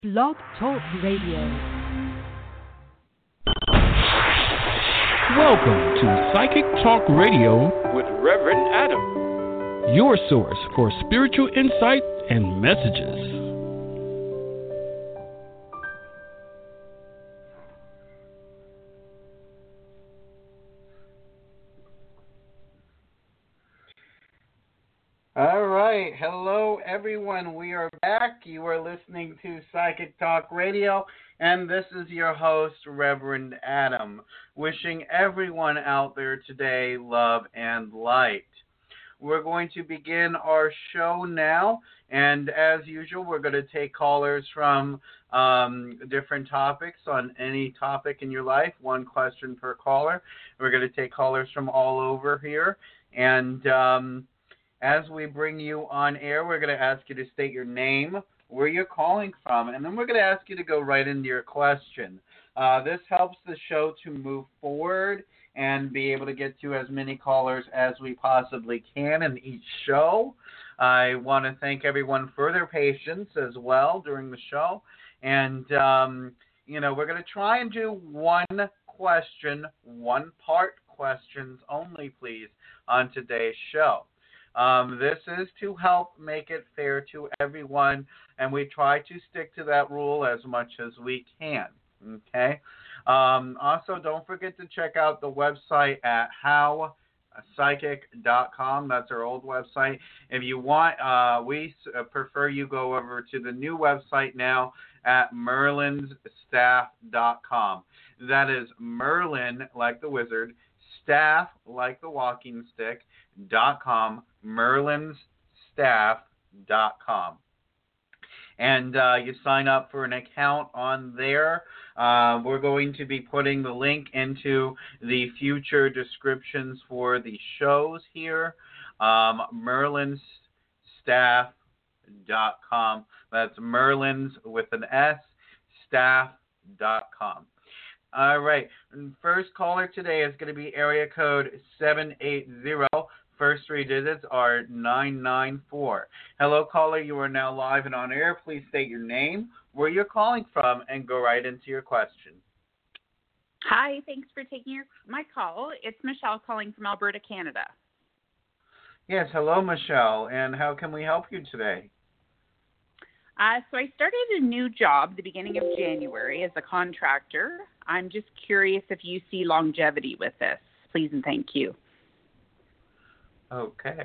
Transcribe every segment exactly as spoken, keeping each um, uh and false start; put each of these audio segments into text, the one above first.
Blog Talk Radio. Welcome to Psychic Talk Radio with Reverend Adam, your source for spiritual insight and messages. All right. Hello, everyone. We are back. You are listening to Psychic Talk Radio, and this is your host, Reverend Adam, wishing everyone out there today love and light. We're going to begin our show now, and as usual, we're going to take callers from um, different topics on any topic in your life, one question per caller. We're going to take callers from all over here, and um, as we bring you on air, we're going to ask you to state your name, where you're calling from, and then we're going to ask you to go right into your question. Uh, this helps the show to move forward and be able to get to as many callers as we possibly can in each show. I want to thank everyone for their patience as well during the show. And, um, you know, we're going to try and do one question, one part questions only, please, on today's show. Um, this is to help make it fair to everyone, and we try to stick to that rule as much as we can, okay? Um, also, don't forget to check out the website at how psychic dot com. That's our old website. If you want, uh, we prefer you go over to the new website now at merlins staff dot com. That is Merlin, like the wizard, staff, like the walking stick, dot com, merlins staff dot com. And uh, you sign up for an account on there. Uh, we're going to be putting the link into the future descriptions for the shows here. Um, merlins staff dot com. That's Merlins with an S, staff dot com. All right. First caller today is going to be area code seven eight zero. First three digits are nine nine four. Hello, caller. You are now live and on air. Please state your name, where you're calling from, and go right into your question. Hi. Thanks for taking your, my call. It's Michelle calling from Alberta, Canada. Yes. Hello, Michelle. And how can we help you today? Uh, so I started a new job the beginning of January as a contractor. I'm just curious if you see longevity with this. Please and thank you. Okay.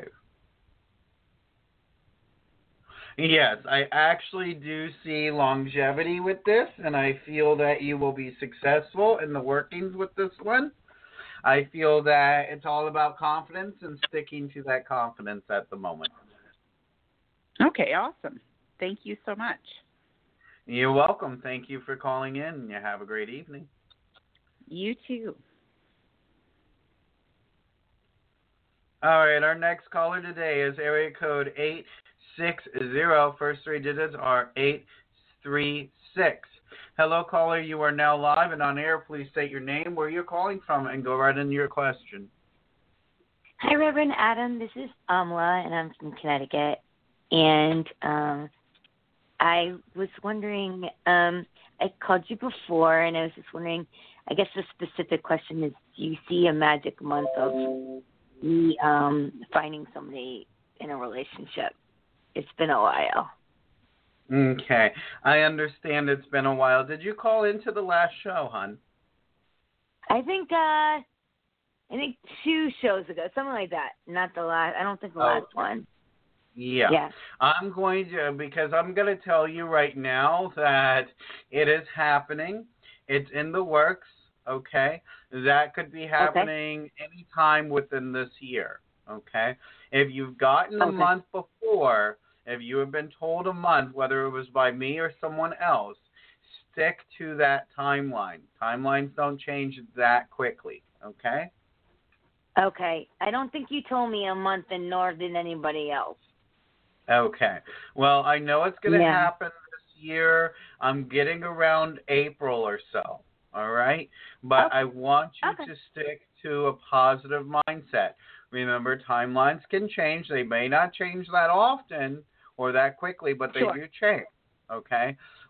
Yes, I actually do see longevity with this, and I feel that you will be successful in the workings with this one. I feel that it's all about confidence and sticking to that confidence at the moment. Okay, awesome. Thank you so much. You're welcome. Thank you for calling in. You have a great evening. You too. All right, our next caller today is area code eight six zero. First three digits are eight three six. Hello, caller. You are now live and on air. Please state your name, where you're calling from, and go right into your question. Hi, Reverend Adam. This is Amla, and I'm from Connecticut. And um, I was wondering, um, I called you before, and I was just wondering, I guess the specific question is, do you see a magic month of me um, finding somebody in a relationship? It's been a while. Okay. I understand it's been a while. Did you call into the last show, hon? I think, uh, I think two shows ago, something like that. Not the last, I don't think the last okay. one. Yeah. yeah. I'm going to, because I'm going to tell you right now that it is happening. It's in the works, okay? That could be happening okay. any time within this year, okay? If you've gotten a okay. month before, if you have been told a month, whether it was by me or someone else, stick to that timeline. Timelines don't change that quickly, okay? Okay. I don't think you told me a month, and nor did anybody else. Okay. Well, I know it's going to yeah. happen this year. I'm getting around April or so, all right? But okay. I want you okay. to stick to a positive mindset. Remember, timelines can change. They may not change that often or that quickly, but they sure. do change, okay?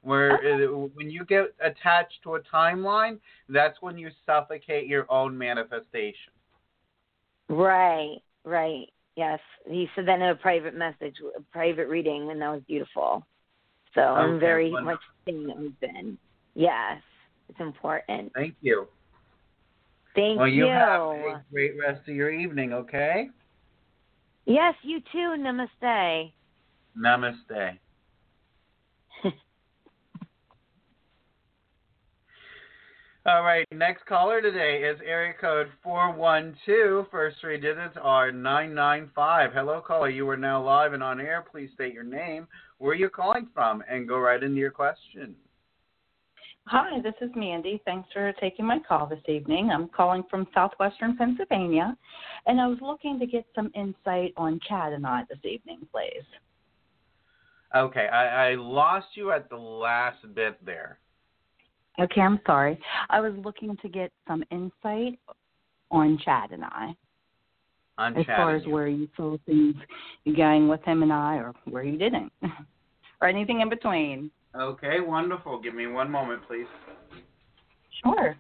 Where Okay. it, when you get attached to a timeline, that's when you suffocate your own manifestation. Right, right. Yes. He said that in a private message, a private reading, and that was beautiful. So I'm Okay, very wonderful. much staying open. Yes. It's important. Thank you. Thank Well, you you. have a great rest of your evening, okay? Yes, you too. Namaste. Namaste. All right, next caller today is area code four one two. First three digits are nine nine five. Hello, caller. You are now live and on air. Please state your name, where you're calling from, and go right into your question. Hi, this is Mandy. Thanks for taking my call this evening. I'm calling from southwestern Pennsylvania, and I was looking to get some insight on Chad and I this evening, please. Okay, I, I lost you at the last bit there. Okay, I'm sorry. I was looking to get some insight on Chad and I, On as far as you. where you saw things going with him and I, or where you didn't, or anything in between. Okay, wonderful. Give me one moment, please. Sure.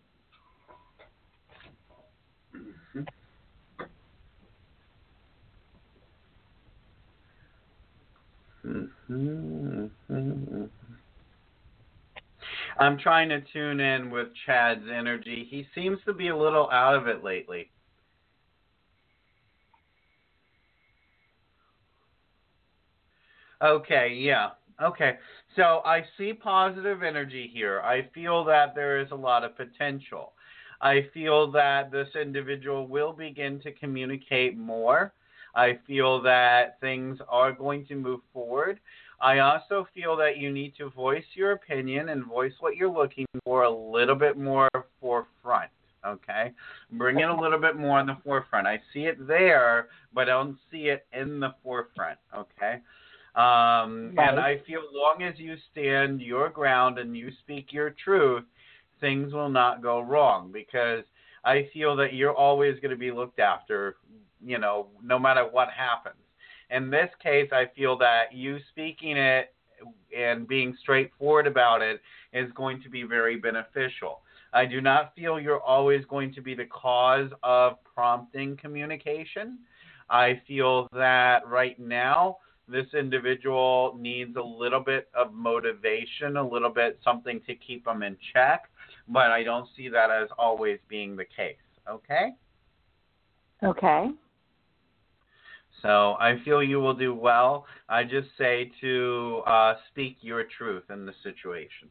Mm-hmm. I'm trying to tune in with Chad's energy. He seems to be a little out of it lately. Okay, yeah. Okay. So I see positive energy here. I feel that there is a lot of potential. I feel that this individual will begin to communicate more. I feel that things are going to move forward. I also feel that you need to voice your opinion and voice what you're looking for a little bit more forefront, okay? Bring it a little bit more in the forefront. I see it there, but I don't see it in the forefront, okay? Um, Right. And I feel long as you stand your ground and you speak your truth, things will not go wrong, because I feel that you're always going to be looked after, you know, no matter what happens. In this case, I feel that you speaking it and being straightforward about it is going to be very beneficial. I do not feel you're always going to be the cause of prompting communication. I feel that right now, this individual needs a little bit of motivation, a little bit something to keep them in check, but I don't see that as always being the case, okay? Okay. So I feel you will do well. I just say to uh, speak your truth in the situation.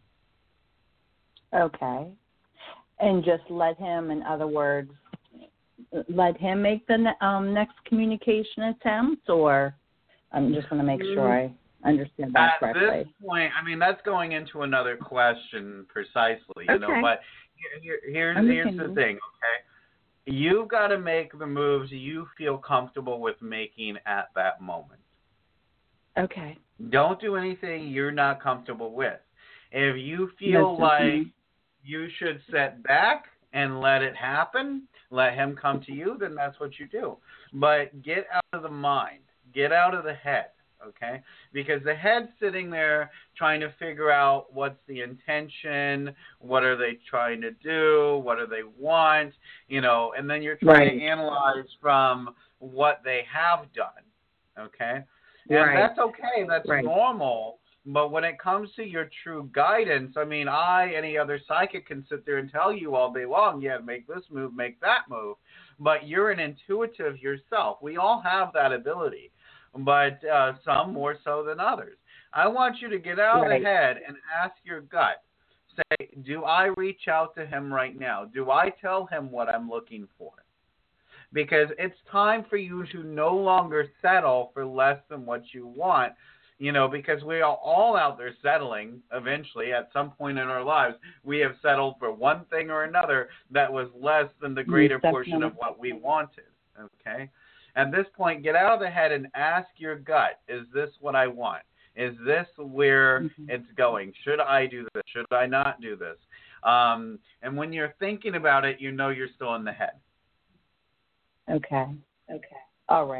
Okay. And just let him, in other words, let him make the ne- um, next communication attempt, or I'm just going to make sure I understand that At correctly. this point, I mean, that's going into another question precisely, you Okay. know, but here, here's, I'm here's the listening. thing, okay? You've got to make the moves you feel comfortable with making at that moment. Okay. Don't do anything you're not comfortable with. If you feel That's like okay. you should sit back and let it happen, let him come to you, then that's what you do. But get out of the mind. Get out of the head, okay? Because the head's sitting there trying to figure out what's the intention, what are they trying to do, what do they want, you know, and then you're trying Right. to analyze from what they have done, okay? And Right. that's okay. That's Right. normal. But when it comes to your true guidance, I mean, I, any other psychic, can sit there and tell you all day long, yeah, make this move, make that move. But you're an intuitive yourself. We all have that ability, but uh, some more so than others. I want you to get out Right. of the head and ask your gut. Say, do I reach out to him right now? Do I tell him what I'm looking for? Because it's time for you to no longer settle for less than what you want, you know, because we are all out there settling eventually at some point in our lives. We have settled for one thing or another that was less than the greater portion of what we wanted, okay? At this point, get out of the head and ask your gut, is this what I want? Is this where Mm-hmm. it's going? Should I do this? Should I not do this? Um, and when you're thinking about it, you know you're still in the head. Okay. Okay. All right.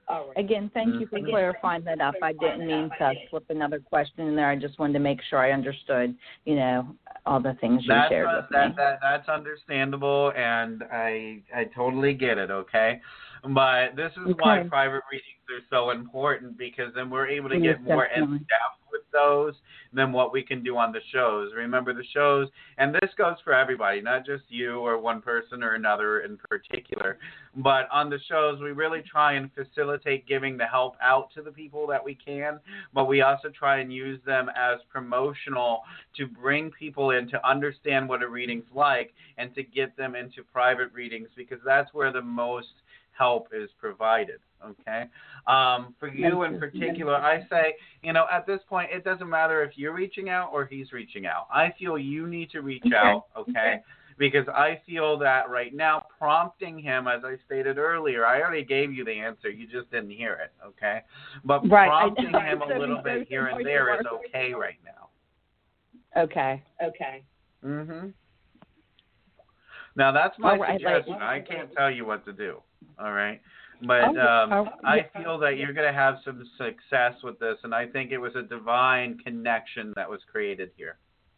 Again, thank you for clarifying that up. I didn't mean to slip another question in there. I just wanted to make sure I understood, you know, all the things you That's shared uh, with that, me. that that's understandable, and I I totally get it. Okay, but this is Okay. why private readings are so important, because then we're able to Yes, get more in definitely. depth with those than what we can do on the shows. Remember, the shows, and this goes for everybody, not just you or one person or another in particular, but on the shows we really try and facilitate giving the help out to the people that we can, but we also try and use them as promotional to bring people in to understand what a reading's like and to get them into private readings, because that's where the most help is provided. Okay, um, for you in particular, I say, you know, at this point, it doesn't matter if you're reaching out or he's reaching out. I feel you need to reach Okay. out, okay? Okay. Because I feel that right now, prompting him, as I stated earlier, I already gave you the answer, you just didn't hear it, okay? But Right. prompting I- him a so little you bit both here know and you there is are. okay right now. Okay. Okay. Mm-hmm. Now, that's my All right, like- suggestion. I can't tell you what to do, all right? But Oh, um, oh, I yeah. feel that you're going to have some success with this, and I think it was a divine connection that was created here.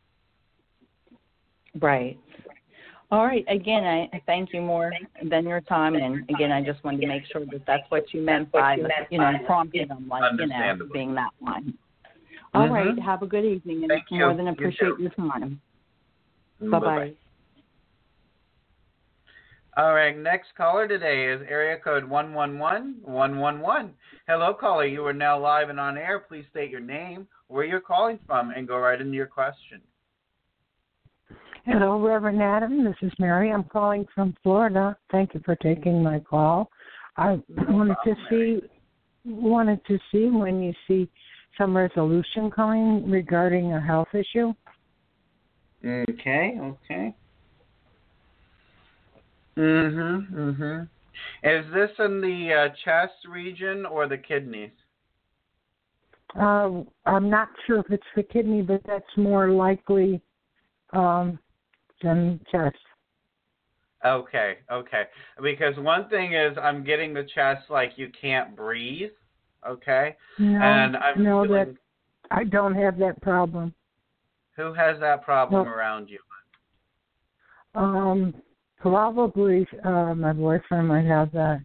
Right. All right. Again, I thank you more than your time, and again, I just wanted to make sure that that's what you meant by, you know, prompting them, like, you know, Understandable. being that one. All Mhm. right. Have a good evening, and Thank you. more than You appreciate too. your time. Bye-bye. Bye-bye. All right, next caller today is area code one one one one one one. Hello, caller. You are now live and on air. Please state your name, where you're calling from, and go right into your question. Hello, Reverend Adam. This is Mary. I'm calling from Florida. Thank you for taking my call. I wanted to see wanted to see when you see some resolution coming regarding a health issue. Okay, okay. Mm-hmm, mm-hmm. Is this in the uh, chest region or the kidneys? Uh, I'm not sure if it's the kidney, but that's more likely um, than chest. Okay, okay. Because one thing is I'm getting the chest like you can't breathe, okay? No, and I'm no, feeling, that I don't have that problem. who has that problem No. around you? Um, probably uh, my boyfriend might have that.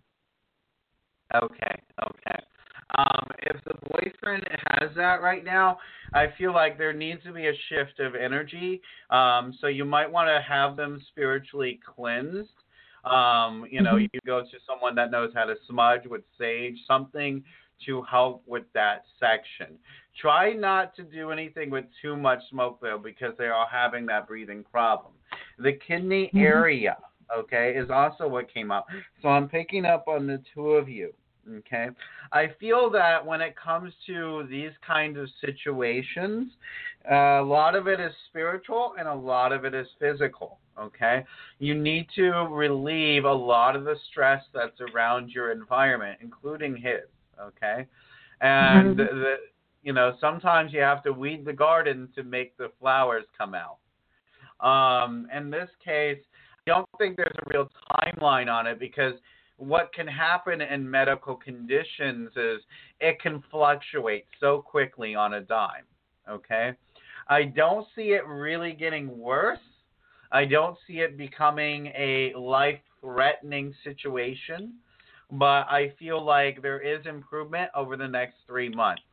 Okay, okay. Um, if the boyfriend has that right now, I feel like there needs to be a shift of energy. Um, so you might want to have them spiritually cleansed. Um, you know, Mm-hmm. you go to someone that knows how to smudge with sage, something to help with that section. Try not to do anything with too much smoke, though, because they are having that breathing problem. The kidney Mm-hmm. area, okay, is also what came up. So I'm picking up on the two of you. Okay, I feel that when it comes to these kinds of situations, uh, a lot of it is spiritual and a lot of it is physical. Okay, you need to relieve a lot of the stress that's around your environment, including his. Okay, and Mm-hmm. the, you know, sometimes you have to weed the garden to make the flowers come out. Um, in this case, I don't think there's a real timeline on it, because what can happen in medical conditions is it can fluctuate so quickly on a dime, okay? I don't see it really getting worse. I don't see it becoming a life-threatening situation, but I feel like there is improvement over the next three months.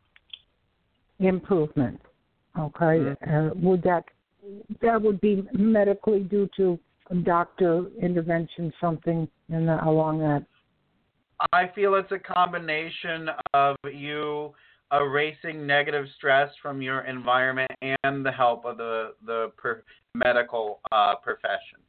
Improvement. Okay. Mm-hmm. Uh, would that that would be medically due to doctor intervention, something in the, along that? I feel it's a combination of you erasing negative stress from your environment and the help of the the per, medical uh, profession.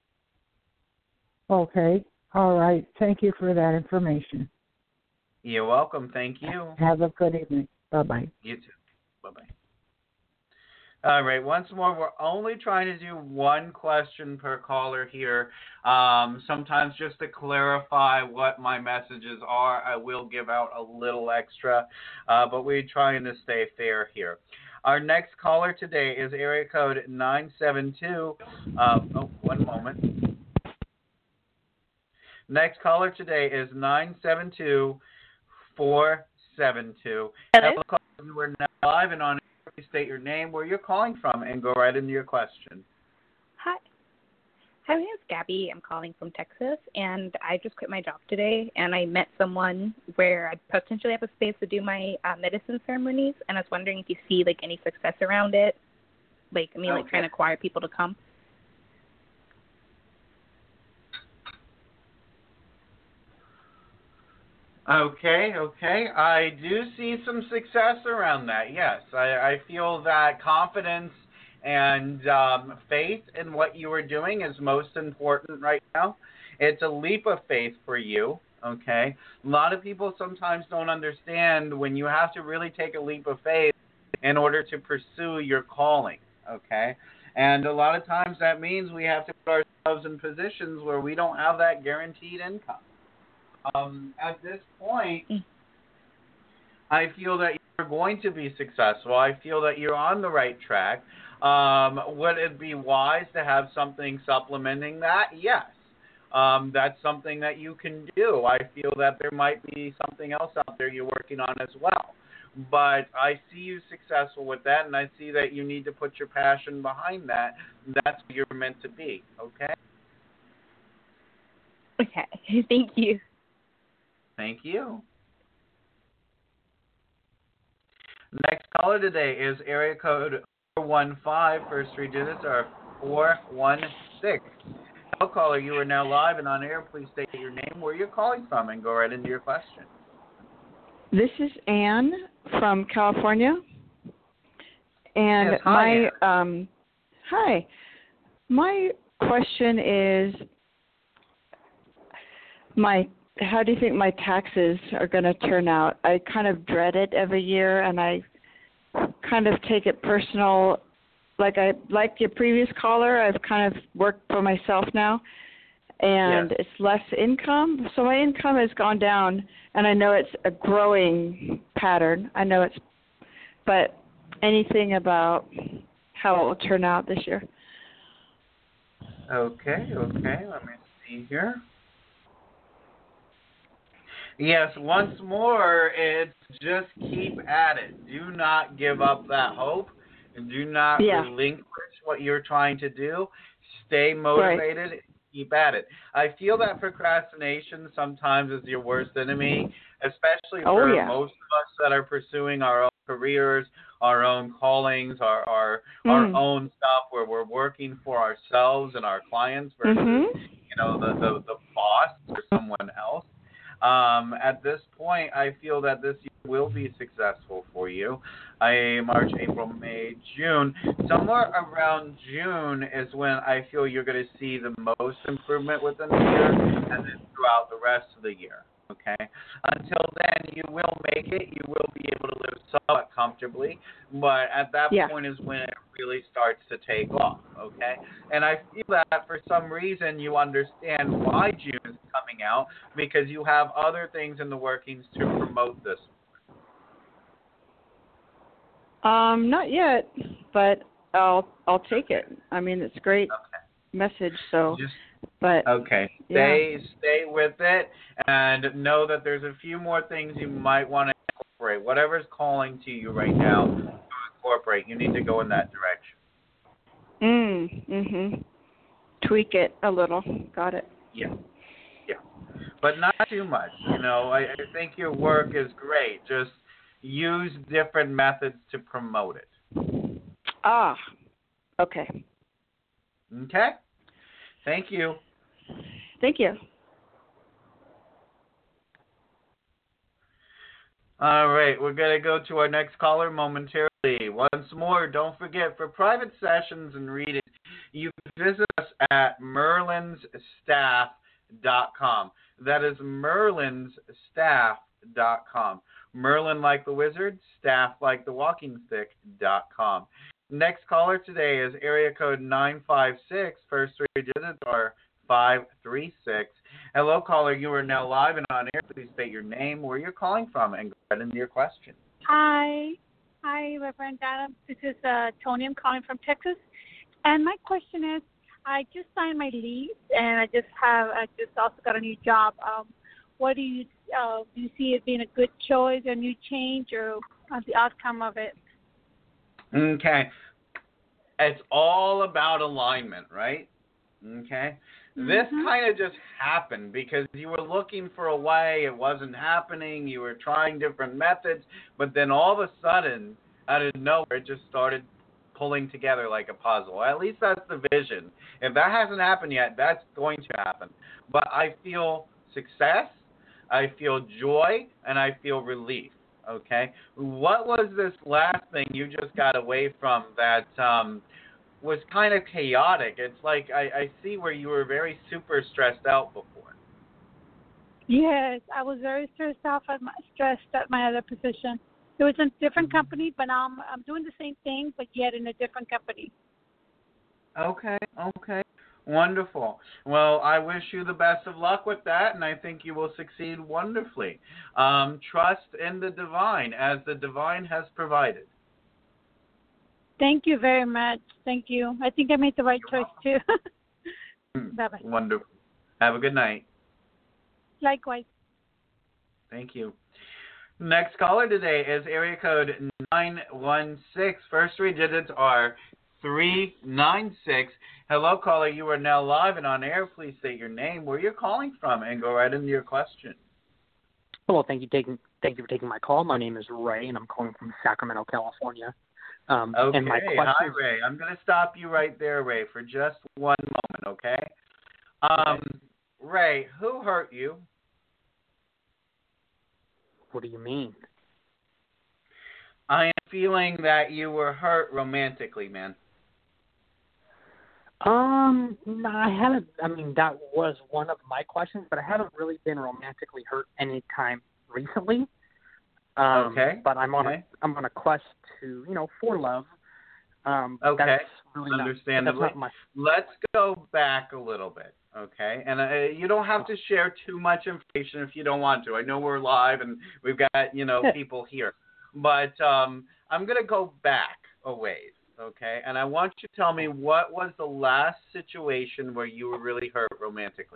Okay. All right. Thank you for that information. You're welcome. Thank you. Have a good evening. Bye-bye. You too. Bye-bye. All right. Once more, we're only trying to do one question per caller here. Um, sometimes just to clarify what my messages are, I will give out a little extra, uh, but we're trying to stay fair here. Our next caller today is area code nine seven two. Uh, oh, one moment. Next caller today is nine seven two, four seven two. Hello? Hello, caller. You are now live and on air. Please state your name, where you're calling from, and go right into your question. Hi. Hi, my name is Gabby. I'm calling from Texas, and I just quit my job today, and I met someone where I potentially have a space to do my uh, medicine ceremonies, and I was wondering if you see, like, any success around it. Like, I mean, Okay. like, trying to acquire people to come. Okay, okay. I do see some success around that, yes. I, I feel that confidence and um, faith in what you are doing is most important right now. It's a leap of faith for you, okay? A lot of people sometimes don't understand when you have to really take a leap of faith in order to pursue your calling, okay? And a lot of times that means we have to put ourselves in positions where we don't have that guaranteed income. Um, at this point, I feel that you're going to be successful. I feel that you're on the right track. Um, would it be wise to have something supplementing that? Yes. Um, that's something that you can do. I feel that there might be something else out there you're working on as well. But I see you successful with that, and I see that you need to put your passion behind that. That's what you're meant to be, okay? Okay. Thank you. Thank you. Next caller today is area code four one five. First three digits are four one six. Hello, caller. You are now live and on air. Please state your name, where you're calling from, and go right into your question. This is Anne from California. And yes, hi, my um, hi. My question is my how do you think my taxes are going to turn out? I kind of dread it every year, and I kind of take it personal. Like I like your previous caller, I've kind of worked for myself now, and yes. it's less income. So my income has gone down, and I know it's a growing pattern. I know it's, but anything about how it will turn out this year? Okay, okay. Let me see here. Yes, once more, it's just keep at it. Do not give up that hope, and do not yeah. relinquish what you're trying to do. Stay motivated. Right. Keep at it. I feel that procrastination sometimes is your worst enemy, especially oh, for yeah. most of us that are pursuing our own careers, our own callings, our our, mm. our own stuff where we're working for ourselves and our clients versus mm-hmm. you know the, the, the boss or someone else. Um, at this point, I feel that this year will be successful for you. I March, April, May, June. Somewhere around June is when I feel you're going to see the most improvement within the year, and then throughout the rest of the year. Okay. Until then, you will make it. You will be able to live somewhat comfortably, but at that yeah. point is when it really starts to take off. Okay. And I feel that for some reason you understand why June is coming out, because you have other things in the workings to promote this. Um, not yet, but I'll I'll take it. I mean, it's a great okay. message. So. Just, But okay, stay yeah. stay with it, and know that there's a few more things you might want to incorporate. Whatever's calling to you right now to incorporate, you need to go in that direction. Mm. Mhm. Tweak it a little. Got it. Yeah, yeah, but not too much. You know, I, I think your work is great. Just use different methods to promote it. Ah. Okay. Okay. Thank you. Thank you. All right, we're going to go to our next caller momentarily. Once more, don't forget, for private sessions and readings, you can visit us at merlins staff dot com. That is merlins staff dot com. Merlin like the wizard, staff like the walking stick dot com. Next caller today is area code nine five six. First three digits are five three six. Hello, caller. You are now live and on air. Please state your name, where you're calling from, and go ahead into your question. Hi. Hi, Reverend Adam. This is uh, Tony. I'm calling from Texas. And my question is, I just signed my lease, and I just have I just also got a new job. Um, what do you uh, do? You see it being a good choice, a new change, or uh, the outcome of it? Okay. It's all about alignment, right? Okay. Mm-hmm. This kind of just happened because you were looking for a way, it wasn't happening, you were trying different methods, but then all of a sudden, out of nowhere, it just started pulling together like a puzzle. At least that's the vision. If that hasn't happened yet, that's going to happen. But I feel success, I feel joy, and I feel relief. Okay? What was this last thing you just got away from that um, was kind of chaotic? It's like I, I see where you were very super stressed out before. Yes, I was very stressed out at my, stressed at my other position. It was a different company, but now I'm, I'm doing the same thing, but yet in a different company. Okay, okay. Wonderful. Well, I wish you the best of luck with that, and I think you will succeed wonderfully. Um, trust in the divine, as the divine has provided. Thank you very much. Thank you. I think I made the right choice, too. Bye-bye. Wonderful. Have a good night. Likewise. Thank you. Next caller today is area code nine one six. First three digits are three nine six. Hello, caller. You are now live and on air. Please state your name, where you're calling from, and go right into your question. Hello. Thank you, taking, thank you for taking my call. My name is Ray, and I'm calling from Sacramento, California. Um, okay. And my question Hi, Ray. I'm going to stop you right there, Ray, for just one moment, okay? Um, okay. Ray, who hurt you? What do you mean? I am feeling that you were hurt romantically, man. Um, no, I haven't. I mean, that was one of my questions, but I haven't really been romantically hurt any time recently. Um, okay. But I'm on okay. a I'm on a quest to, you know, for love. Um, okay. That's really Understandably. Not, that's not my... Let's go back a little bit. Okay, and uh, you don't have to share too much information if you don't want to. I know we're live and we've got, you know, people here. But um, I'm going to go back a ways, okay? And I want you to tell me, what was the last situation where you were really hurt romantically?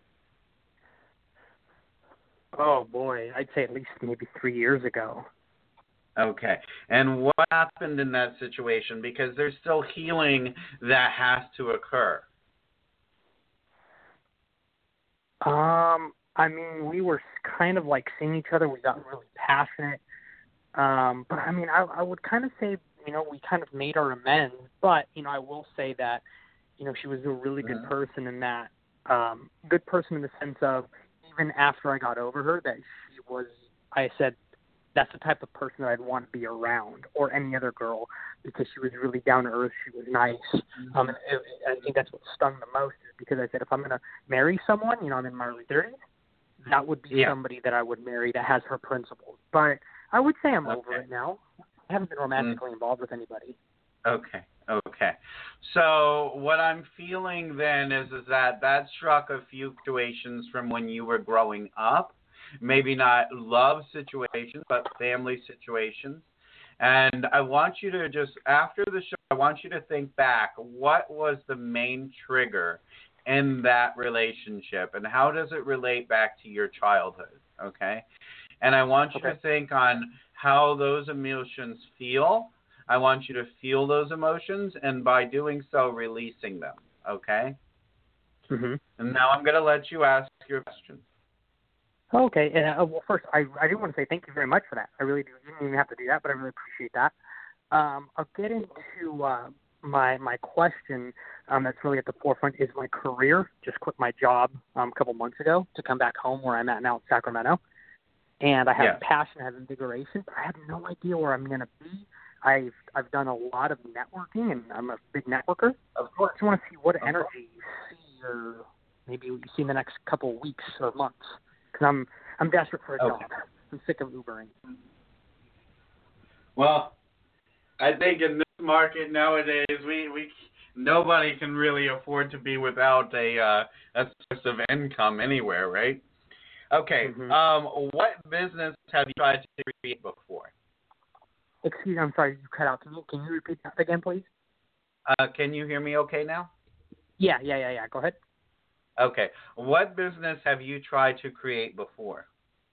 Oh, boy. I'd say at least maybe three years ago. Okay. And what happened in that situation? Because there's still healing that has to occur. Um, I mean, we were kind of like seeing each other. We got really passionate. Um, but I mean, I, I would kind of say, you know, we kind of made our amends. But, you know, I will say that, you know, she was a really good mm-hmm. person in that, um, good person in the sense of even after I got over her, that she was, I said, that's the type of person that I'd want to be around, or any other girl, because she was really down to earth. She was nice. Mm-hmm. Um, and it, I think that's what stung the most, is because I said, if I'm going to marry someone, you know, I'm in my early thirties, that would be yeah. somebody that I would marry that has her principles. But I would say I'm okay. over it now. I haven't been romantically mm-hmm. involved with anybody. Okay. Okay. So what I'm feeling then is, is that that struck a few situations from when you were growing up. Maybe not love situations, but family situations. And I want you to just, after the show, I want you to think back, what was the main trigger in that relationship, and how does it relate back to your childhood, okay? And I want you okay. to think on how those emotions feel. I want you to feel those emotions, and by doing so, releasing them, okay? Mm-hmm. And now I'm going to let you ask your question. Okay. Uh, well, first, I, I do want to say thank you very much for that. I really do. You didn't even have to do that, but I really appreciate that. Um, I'll get into uh, my my question um, that's really at the forefront is my career. Just quit my job um, a couple months ago to come back home where I'm at now in Sacramento. And I have yeah. passion, I have invigoration, but I have no idea where I'm going to be. I've I've done a lot of networking, and I'm a big networker. Of course. I just want to see what energy you see, or maybe you see in the next couple of weeks or months. Because I'm, I'm desperate for a okay. job. I'm sick of Ubering. Well, I think in this market nowadays, we, we nobody can really afford to be without a uh, a source of income anywhere, right? Okay. Mm-hmm. Um, what business have you tried to create before? Excuse me, I'm sorry, you cut out. Can you, can you repeat that again, please? Uh, can you hear me okay now? Yeah, yeah, yeah, yeah. Go ahead. Okay. What business have you tried to create before?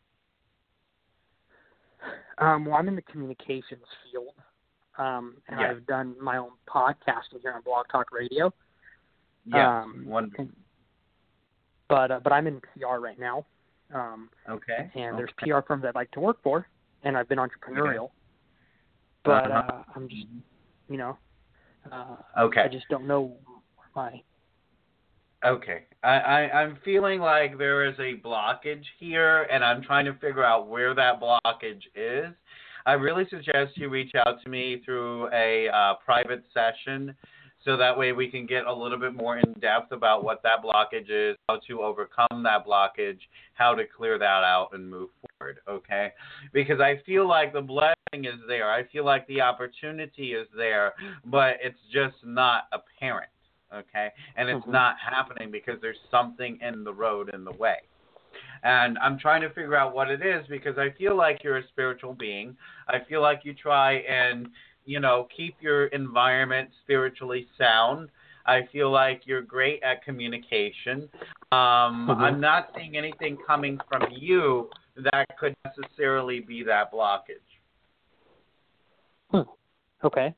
Um, well, I'm in the communications field, um, and Yeah. I've done my own podcasting here on Blog Talk Radio. Yeah, um, wonderful. But uh, but I'm in P R right now. Um, Okay. And there's okay. P R firms I'd like to work for, and I've been entrepreneurial. But Uh-huh. uh, I'm just, you know, uh, Okay. I just don't know why. Okay. I, I, I'm feeling like there is a blockage here, and I'm trying to figure out where that blockage is. I really suggest you reach out to me through a uh, private session, so that way we can get a little bit more in depth about what that blockage is, how to overcome that blockage, how to clear that out and move forward, okay? Because I feel like the blessing is there. I feel like the opportunity is there, but it's just not apparent, okay? And it's Mm-hmm. not happening because there's something in the road in the way. And I'm trying to figure out what it is because I feel like you're a spiritual being. I feel like you try and, you know, keep your environment spiritually sound. I feel like you're great at communication. Um, Mhm. I'm not seeing anything coming from you that could necessarily be that blockage. Hmm. Okay.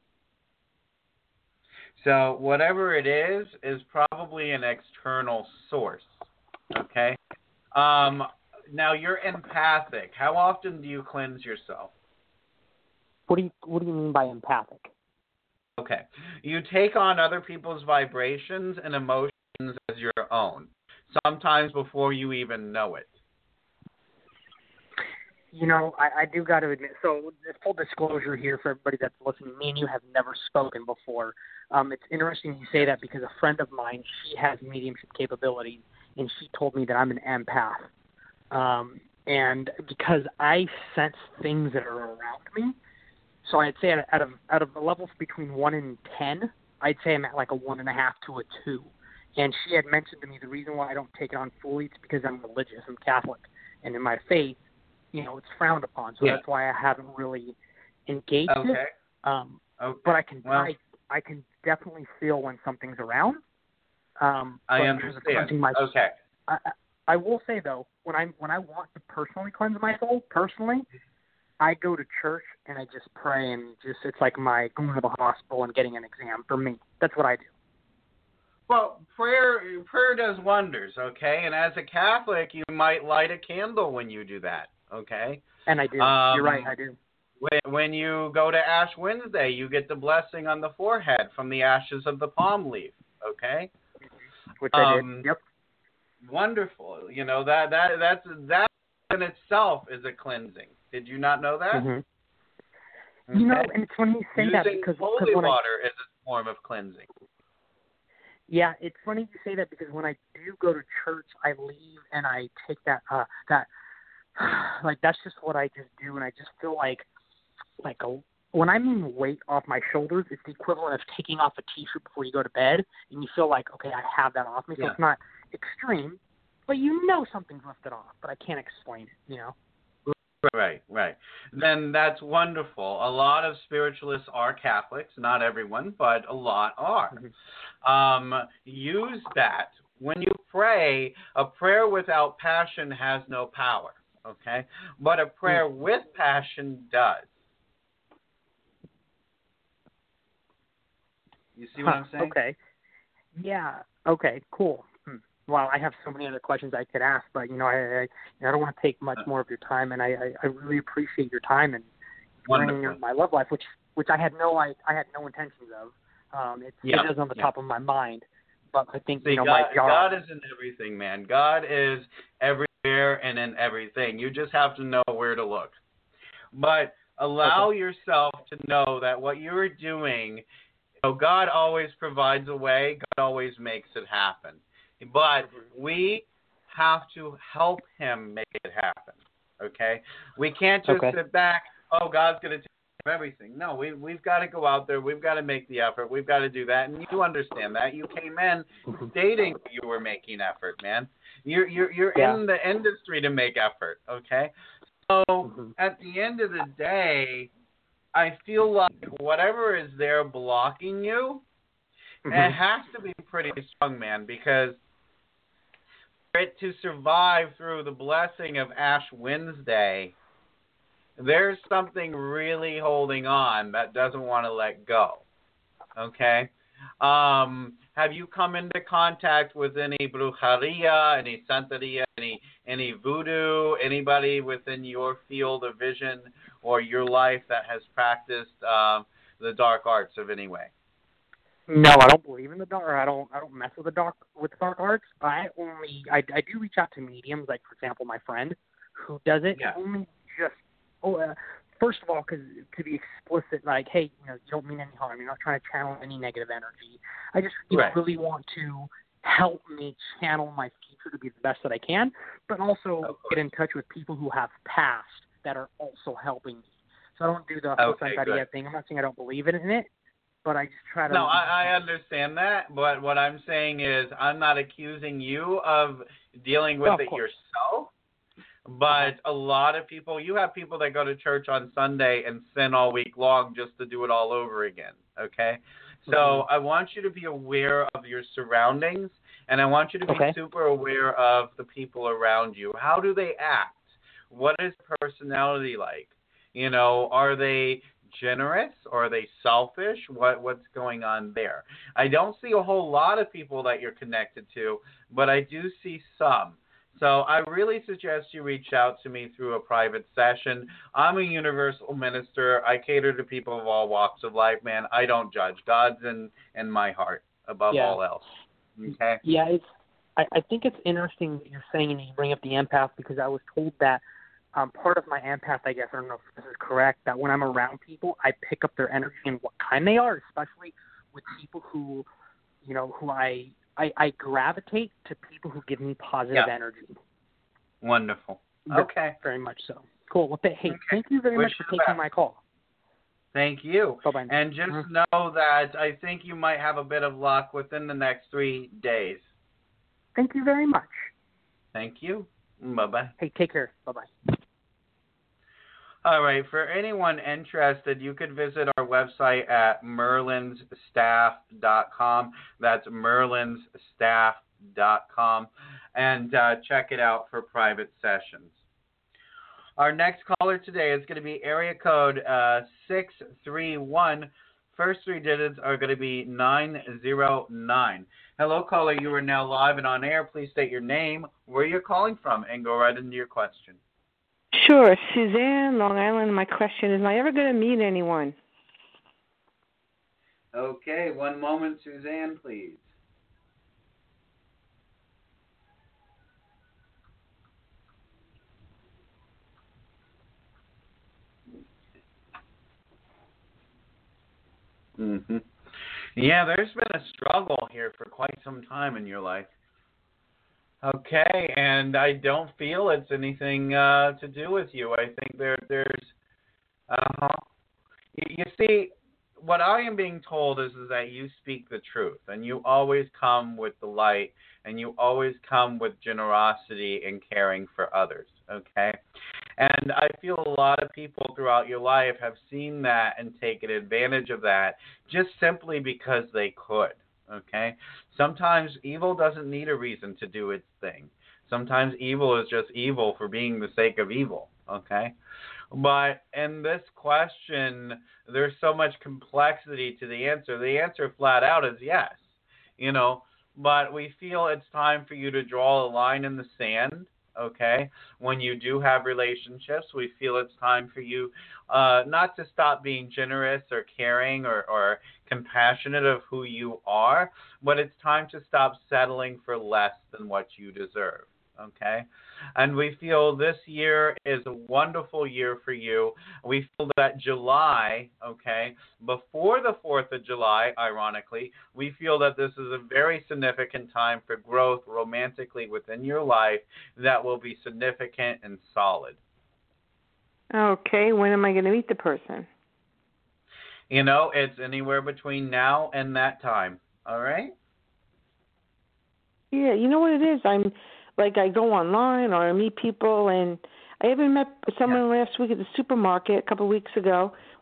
So whatever it is, is probably an external source, okay? Um, now, you're empathic. How often do you cleanse yourself? What do you What do you mean by empathic? Okay. You take on other people's vibrations and emotions as your own, sometimes before you even know it. You know, I, I do got to admit, so full disclosure here for everybody that's listening, me and you have never spoken before. Um, it's interesting you say that because a friend of mine, she has mediumship capabilities, and she told me that I'm an empath. Um, and because I sense things that are around me, so I'd say out of out of the levels between one and ten, I'd say I'm at like a one and a half to a two. And she had mentioned to me the reason why I don't take it on fully is because I'm religious, I'm Catholic, and in my faith, you know, it's frowned upon. So Yeah. that's why I haven't really engaged Okay. it. Um, Okay. but I can Well, I, I can definitely feel when something's around. Um, I but in terms of understand. cleansing my- Okay. I, I I will say though, when I when I want to personally cleanse my soul, personally, I go to church and I just pray and just it's like my going to the hospital and getting an exam for me. That's what I do. Well, prayer prayer does wonders, okay? And as a Catholic, you might light a candle when you do that, okay? And I do. Um, You're right, I do. When, when you go to Ash Wednesday, you get the blessing on the forehead from the ashes of the palm leaf, okay? Which I Um, did. Yep. Wonderful. You know, that that that's that in itself is a cleansing. Did you not know that? Mm-hmm. You know, Okay. and it's funny you say Using that because holy because when water I, is a form of cleansing. yeah, it's funny you say that because when I do go to church, I leave and I take that uh that like that's just what I just do, and I just feel like like a when I mean weight off my shoulders, it's the equivalent of taking off a t-shirt before you go to bed, and you feel like okay, I have that off me. So Yeah. it's not extreme, but you know something's lifted off, but I can't explain it. You know. Right, right. Then that's wonderful. A lot of spiritualists are Catholics. Not everyone, but a lot are. Mm-hmm. Um, use that. When you pray, a prayer without passion has no power, okay? But a prayer Mm-hmm. with passion does. You see what Huh, I'm saying? Okay. Yeah. Okay. Cool. Hmm. Well, I have so many other questions I could ask, but you know, I I, I don't want to take much more of your time, and I, I, I really appreciate your time and bringing Wonderful. my love life, which which I had no I, I had no intentions of. Um, it's Yeah, it is on the yeah. top of my mind, but I think See, you know God, my job. God is in everything, man. God is everywhere and in everything. You just have to know where to look. But allow Okay. yourself to know that what you're doing, you know, God always provides a way. God always makes it happen. But we have to help Him make it happen. Okay? We can't just Okay. sit back. Oh, God's going to take care of everything. No, we we've got to go out there. We've got to make the effort. We've got to do that. And you understand that. You came in stating you were making effort, man. You're you're you're Yeah. in the industry to make effort. Okay? So Mhm. at the end of the day, I feel like whatever is there blocking you, It has to be pretty strong, man, because for it to survive through the blessing of Ash Wednesday, there's something really holding on that doesn't want to let go. Okay? Um, have you come into contact with any brujeria, any santeria, any any voodoo, anybody within your field of vision or your life that has practiced um, the dark arts of any way? No, I don't believe in the dark. I don't. I don't mess with the dark with the dark arts. I only. I, I do reach out to mediums, like for example, my friend who does it. Yeah. Only just. Oh, uh, first of all, because to be explicit, like, hey, you know, you don't mean any harm. You're not trying to channel any negative energy. I just you right. know, really want to help me channel my future to be the best that I can, but also get in touch with people who have passed that are also helping me. So I don't do the okay, santeria thing. I'm not saying I don't believe in it. But I just try to... No, I, I understand that, but what I'm saying is I'm not accusing you of dealing with oh, it yourself, but a lot of people, you have people that go to church on Sunday and sin all week long just to do it all over again, okay? So mm-hmm. I want you to be aware of your surroundings, and I want you to be okay. super aware of the people around you. How do they act? What is personality like? You know, are they... generous, or are they selfish? What what's going on there? I don't see a whole lot of people that you're connected to, but I do see some. So I really suggest you reach out to me through a private session. I'm a universal minister. I cater to people of all walks of life, man. I don't judge. God's in, in my heart above yeah. all else. Okay? Yeah, it's. I, I think it's interesting that you're saying and you bring up the empath, because I was told that Um, part of my empath, I guess, I don't know if this is correct, that when I'm around people, I pick up their energy and what kind they are, especially with people who, you know, who I I, I gravitate to people who give me positive yeah. energy. Wonderful. Okay. Very much so. Cool. Well, hey, okay. thank you very Wish much for you taking best. my call. Thank you. Bye-bye. And just mm-hmm. know that I think you might have a bit of luck within the next three days. Thank you very much. Thank you. Bye-bye. Hey, take care. Bye-bye. All right. For anyone interested, you could visit our website at merlins staff dot com. That's merlins staff dot com. And uh, check it out for private sessions. Our next caller today is going to be area code uh, six three one. First three digits are going to be nine zero nine. Hello, caller. You are now live and on air. Please state your name, where you're calling from, and go right into your question. Sure. Suzanne, Long Island. My question is, am I ever going to meet anyone? Okay. One moment, Suzanne, please. Mm-hmm. Yeah, there's been a struggle here for quite some time in your life. Okay, and I don't feel it's anything uh, to do with you. I think there, there's, uh, you, you see, what I am being told is, is that you speak the truth, and you always come with the light, and you always come with generosity and caring for others, okay? And I feel a lot of people throughout your life have seen that and taken advantage of that just simply because they could, okay? Sometimes evil doesn't need a reason to do its thing. Sometimes evil is just evil for being the sake of evil, okay? But in this question, there's so much complexity to the answer. The answer flat out is yes, you know, but we feel it's time for you to draw a line in the sand, okay? When you do have relationships, we feel it's time for you uh, not to stop being generous or caring or, or compassionate of who you are, but it's time to stop settling for less than what you deserve, okay? And we feel this year is a wonderful year for you. We feel that July, okay, before the fourth of July, ironically, we feel that this is a very significant time for growth romantically within your life that will be significant and solid. Okay, when am I going to meet the person? You know, it's anywhere between now and that time, all right? Yeah, you know what it is? I'm... Like I go online or I meet people, and I even met someone yeah. last week at the supermarket a couple of weeks ago.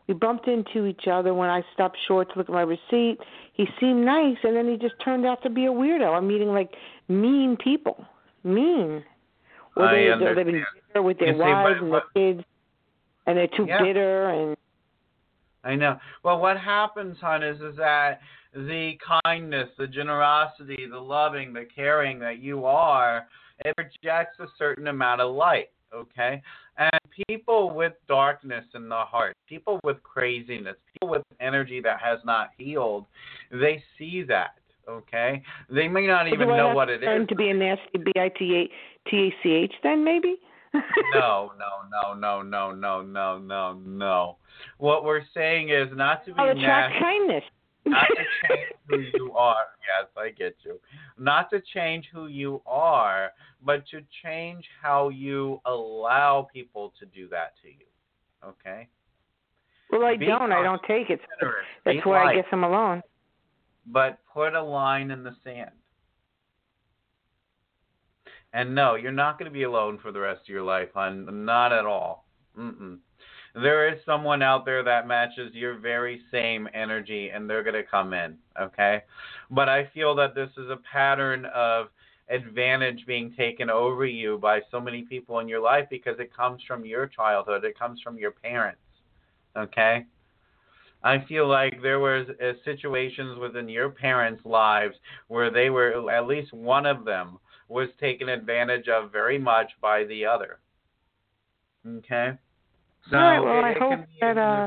We bumped into each other when I stopped short to look at my receipt. He seemed nice, and then he just turned out to be a weirdo. I'm meeting, like, mean people. Mean. Or they, I they're living bitter with their You see, wives but- and their kids, and they're too Yeah. bitter. And I know. Well, what happens, hon, is, is that the kindness, the generosity, the loving, the caring that you are, it projects a certain amount of light, okay? And people with darkness in the heart, people with craziness, people with energy that has not healed, they see that, okay? They may not even do I know have what to it turn is. to be a nasty B I T A C H then, maybe? No, no, no, no, no, no, no, no, no. What we're saying is not to be I'll attract nasty. kindness. Not to change who you are. Yes, I get you. Not to change who you are, but to change how you allow people to do that to you. Okay? Well, I Be don't. I don't take it. considerate. That's Be why I light, guess I'm alone. But put a line in the sand. And no, you're not going to be alone for the rest of your life, hon. Not at all. Mm-mm. There is someone out there that matches your very same energy, and they're going to come in, okay? But I feel that this is a pattern of advantage being taken over you by so many people in your life because it comes from your childhood. It comes from your parents, okay? I feel like there was uh, situations within your parents' lives where they were, at least one of them, was taken advantage of very much by the other, okay? So All right, well, it, I it hope can be that, uh,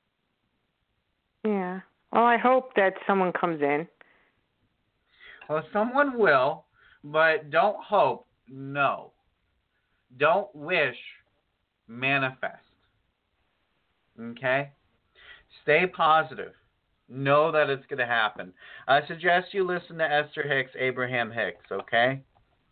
yeah. Well, I hope that someone comes in. Well, someone will, but don't hope, no. Don't wish, manifest. Okay? Stay positive. Know that it's going to happen. I suggest you listen to Esther Hicks, Abraham Hicks, okay?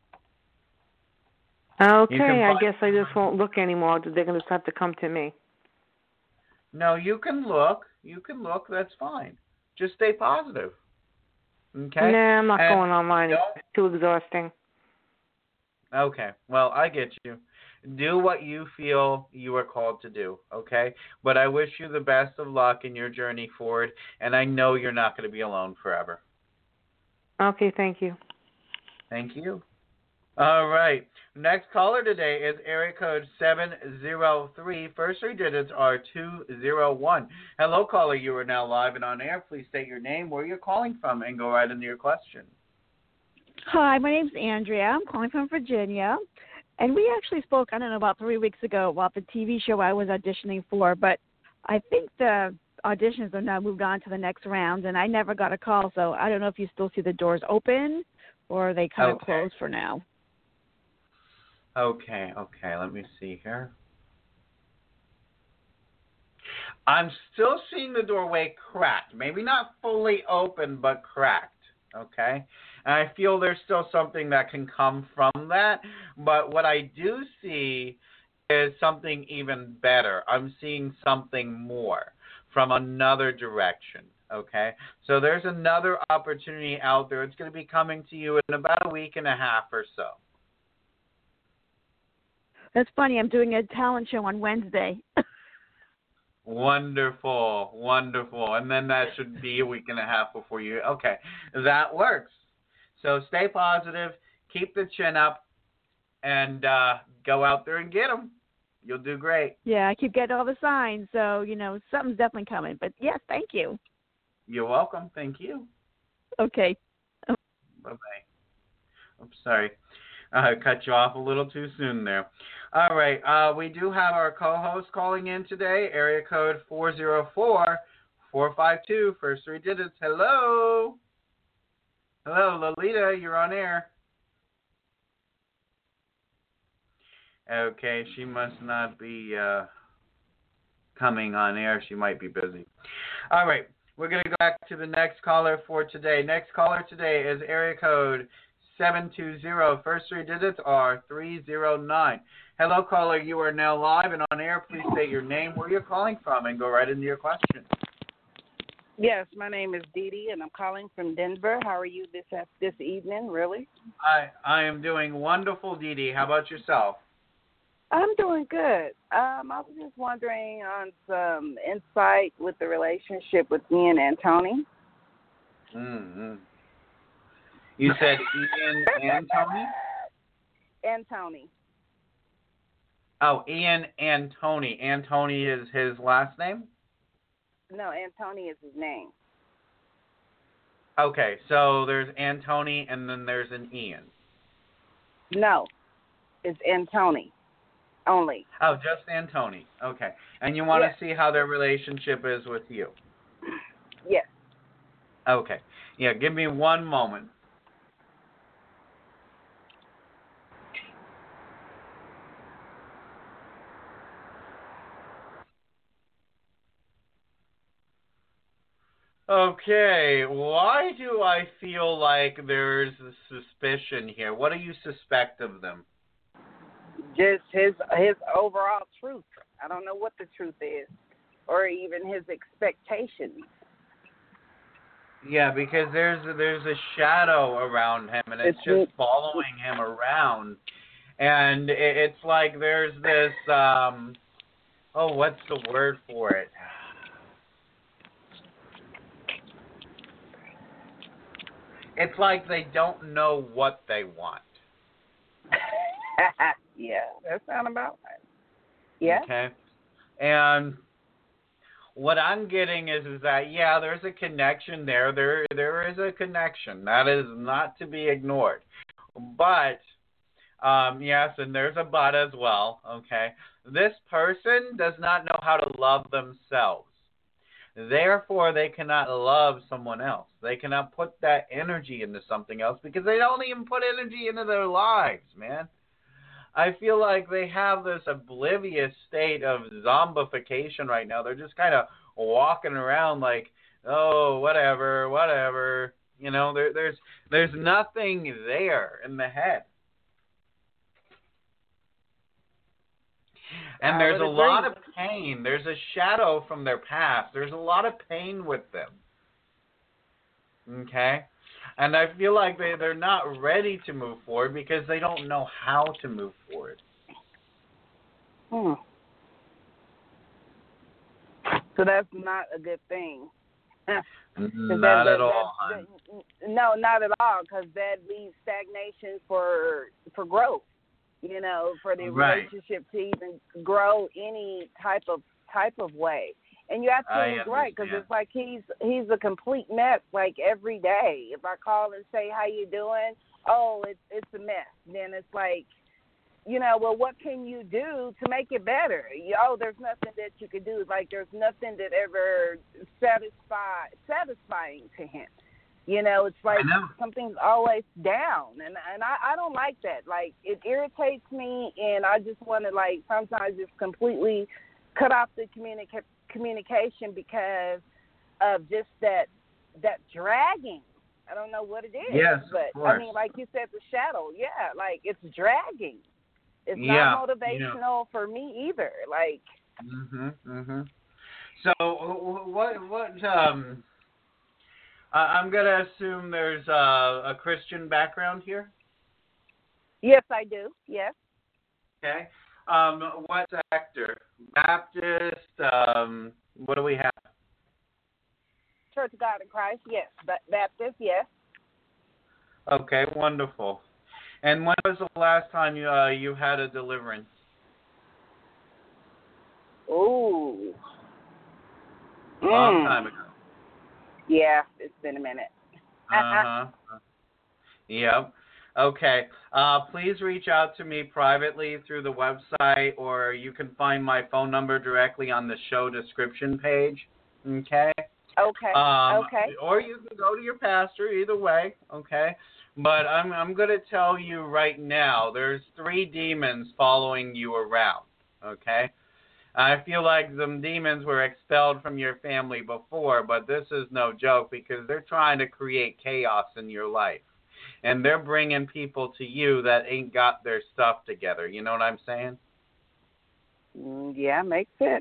Okay, I guess I just won't look anymore. They're going to have to come to me. No, you can look. You can look. That's fine. Just stay positive. Okay? Nah, I'm not And going online. don't- It's too exhausting. Okay. Well, I get you. Do what you feel you are called to do, okay? But I wish you the best of luck in your journey forward, and I know you're not going to be alone forever. Okay, thank you. Thank you. All right. Next caller today is area code seven zero three. First three digits are two zero one. Hello, caller. You are now live and on air. Please state your name, where you're calling from, and go right into your question. Hi, my name's Andrea. I'm calling from Virginia. And we actually spoke, I don't know, about three weeks ago about the T V show I was auditioning for. But I think the auditions have now moved on to the next round, and I never got a call. So I don't know if you still see the doors open or are they kind Okay. of closed for now. Okay, okay, let me see here. I'm still seeing the doorway cracked. Maybe not fully open, but cracked, okay? And I feel there's still something that can come from that. But what I do see is something even better. I'm seeing something more from another direction, okay? So there's another opportunity out there. It's going to be coming to you in about a week and a half or so. That's funny. I'm doing a talent show on Wednesday. Wonderful, wonderful. And then that should be a week and a half before you. Okay, that works. So stay positive, keep the chin up, and uh, go out there and get them. You'll do great. Yeah, I keep getting all the signs. So, you know, something's definitely coming. But, yes, thank you. You're welcome. Thank you. Okay. Bye-bye. Oops, sorry. I uh, cut you off a little too soon there. All right. Uh, we do have our co-host calling in today, area code four zero four, four five two, first three digits. Hello. Hello, Lolita. You're on air. Okay. She must not be uh, coming on air. She might be busy. All right. We're going to go back to the next caller for today. Next caller today is area code seven two zero. First three digits are three zero nine. Hello, caller. You are now live and on air. Please state your name, where you're calling from, and go right into your question. Yes, my name is Dee Dee, and I'm calling from Denver. How are you this this evening, really? I I am doing wonderful, Dee Dee. How about yourself? I'm doing good. Um, I was just wondering on some insight with the relationship with Ian and Tony. Mm-hmm. You said Ian and Tony? And Tony. Oh, Ian and Tony. Antony is his last name? No, Antony is his name. Okay, so there's Antony and then there's an Ian. No, it's Antony only. Oh, just Antony. Okay. And you want Yes. to see how their relationship is with you? Yes. Okay. Yeah, give me one moment. Okay, why do I feel like there's a suspicion here? What do you suspect of them? Just his his overall truth. I don't know what the truth is, or even his expectations. Yeah, because there's there's a shadow around him, and it's, It's just me. following him around, and it, it's like there's this um, oh, what's the word for it? It's like they don't know what they want. Yeah, that sounds about right. Yeah. Okay. And what I'm getting is is that yeah, there's a connection there. There there is a connection. That is not to be ignored. But um, yes, and there's a but as well. Okay. This person does not know how to love themselves. Therefore, they cannot love someone else. They cannot put that energy into something else because they don't even put energy into their lives, man. I feel like they have this oblivious state of zombification right now. They're just kind of walking around like, oh, whatever, whatever. You know, there, there's there's nothing there in the head. And there's a lot of pain. There's a shadow from their past. There's a lot of pain with them. Okay? And I feel like they, they're not ready to move forward because they don't know how to move forward. Hmm. So that's not a good thing. Not that, at that, all. that, that, no, not at all, because that leaves stagnation for for growth. You know, for the Right. relationship to even grow any type of type of way. And you're absolutely I right, because understand. it's like he's he's a complete mess. Like every day, if I call and say how you doing, oh, it's it's a mess. Then it's like, you know, well, what can you do to make it better? You, oh, there's nothing that you could do. Like there's nothing that ever satisfy satisfying to him. You know, it's like something's always down, and and I, I don't like that. Like, it irritates me, and I just want to, like, sometimes just completely cut off the communica- communication because of just that that dragging. I don't know what it is. Yes, of but, course. I mean, like you said, the shadow, yeah, like, it's dragging. It's Yeah, not motivational yeah. for me either. Like, Mhm, mhm. So what what um I- I'm gonna assume there's a, a Christian background here. yes, I do. Yes. Okay. Um, what sector? Baptist. Um, what do we have? Church of God in Christ, yes. Ba- Baptist, yes. Okay, wonderful. And when was the last time you uh, you had a deliverance? Ooh. Long Mm. time ago. Yeah, it's been a minute. Uh-huh. Yep. Okay. Uh, please reach out to me privately through the website, or you can find my phone number directly on the show description page. Okay? Okay. Um, okay. Or you can go to your pastor, either way. Okay? But I'm I'm going to tell you right now, there's three demons following you around. Okay? I feel like some demons were expelled from your family before, but this is no joke because they're trying to create chaos in your life. And they're bringing people to you that ain't got their stuff together. You know what I'm saying? Mm, yeah, makes sense.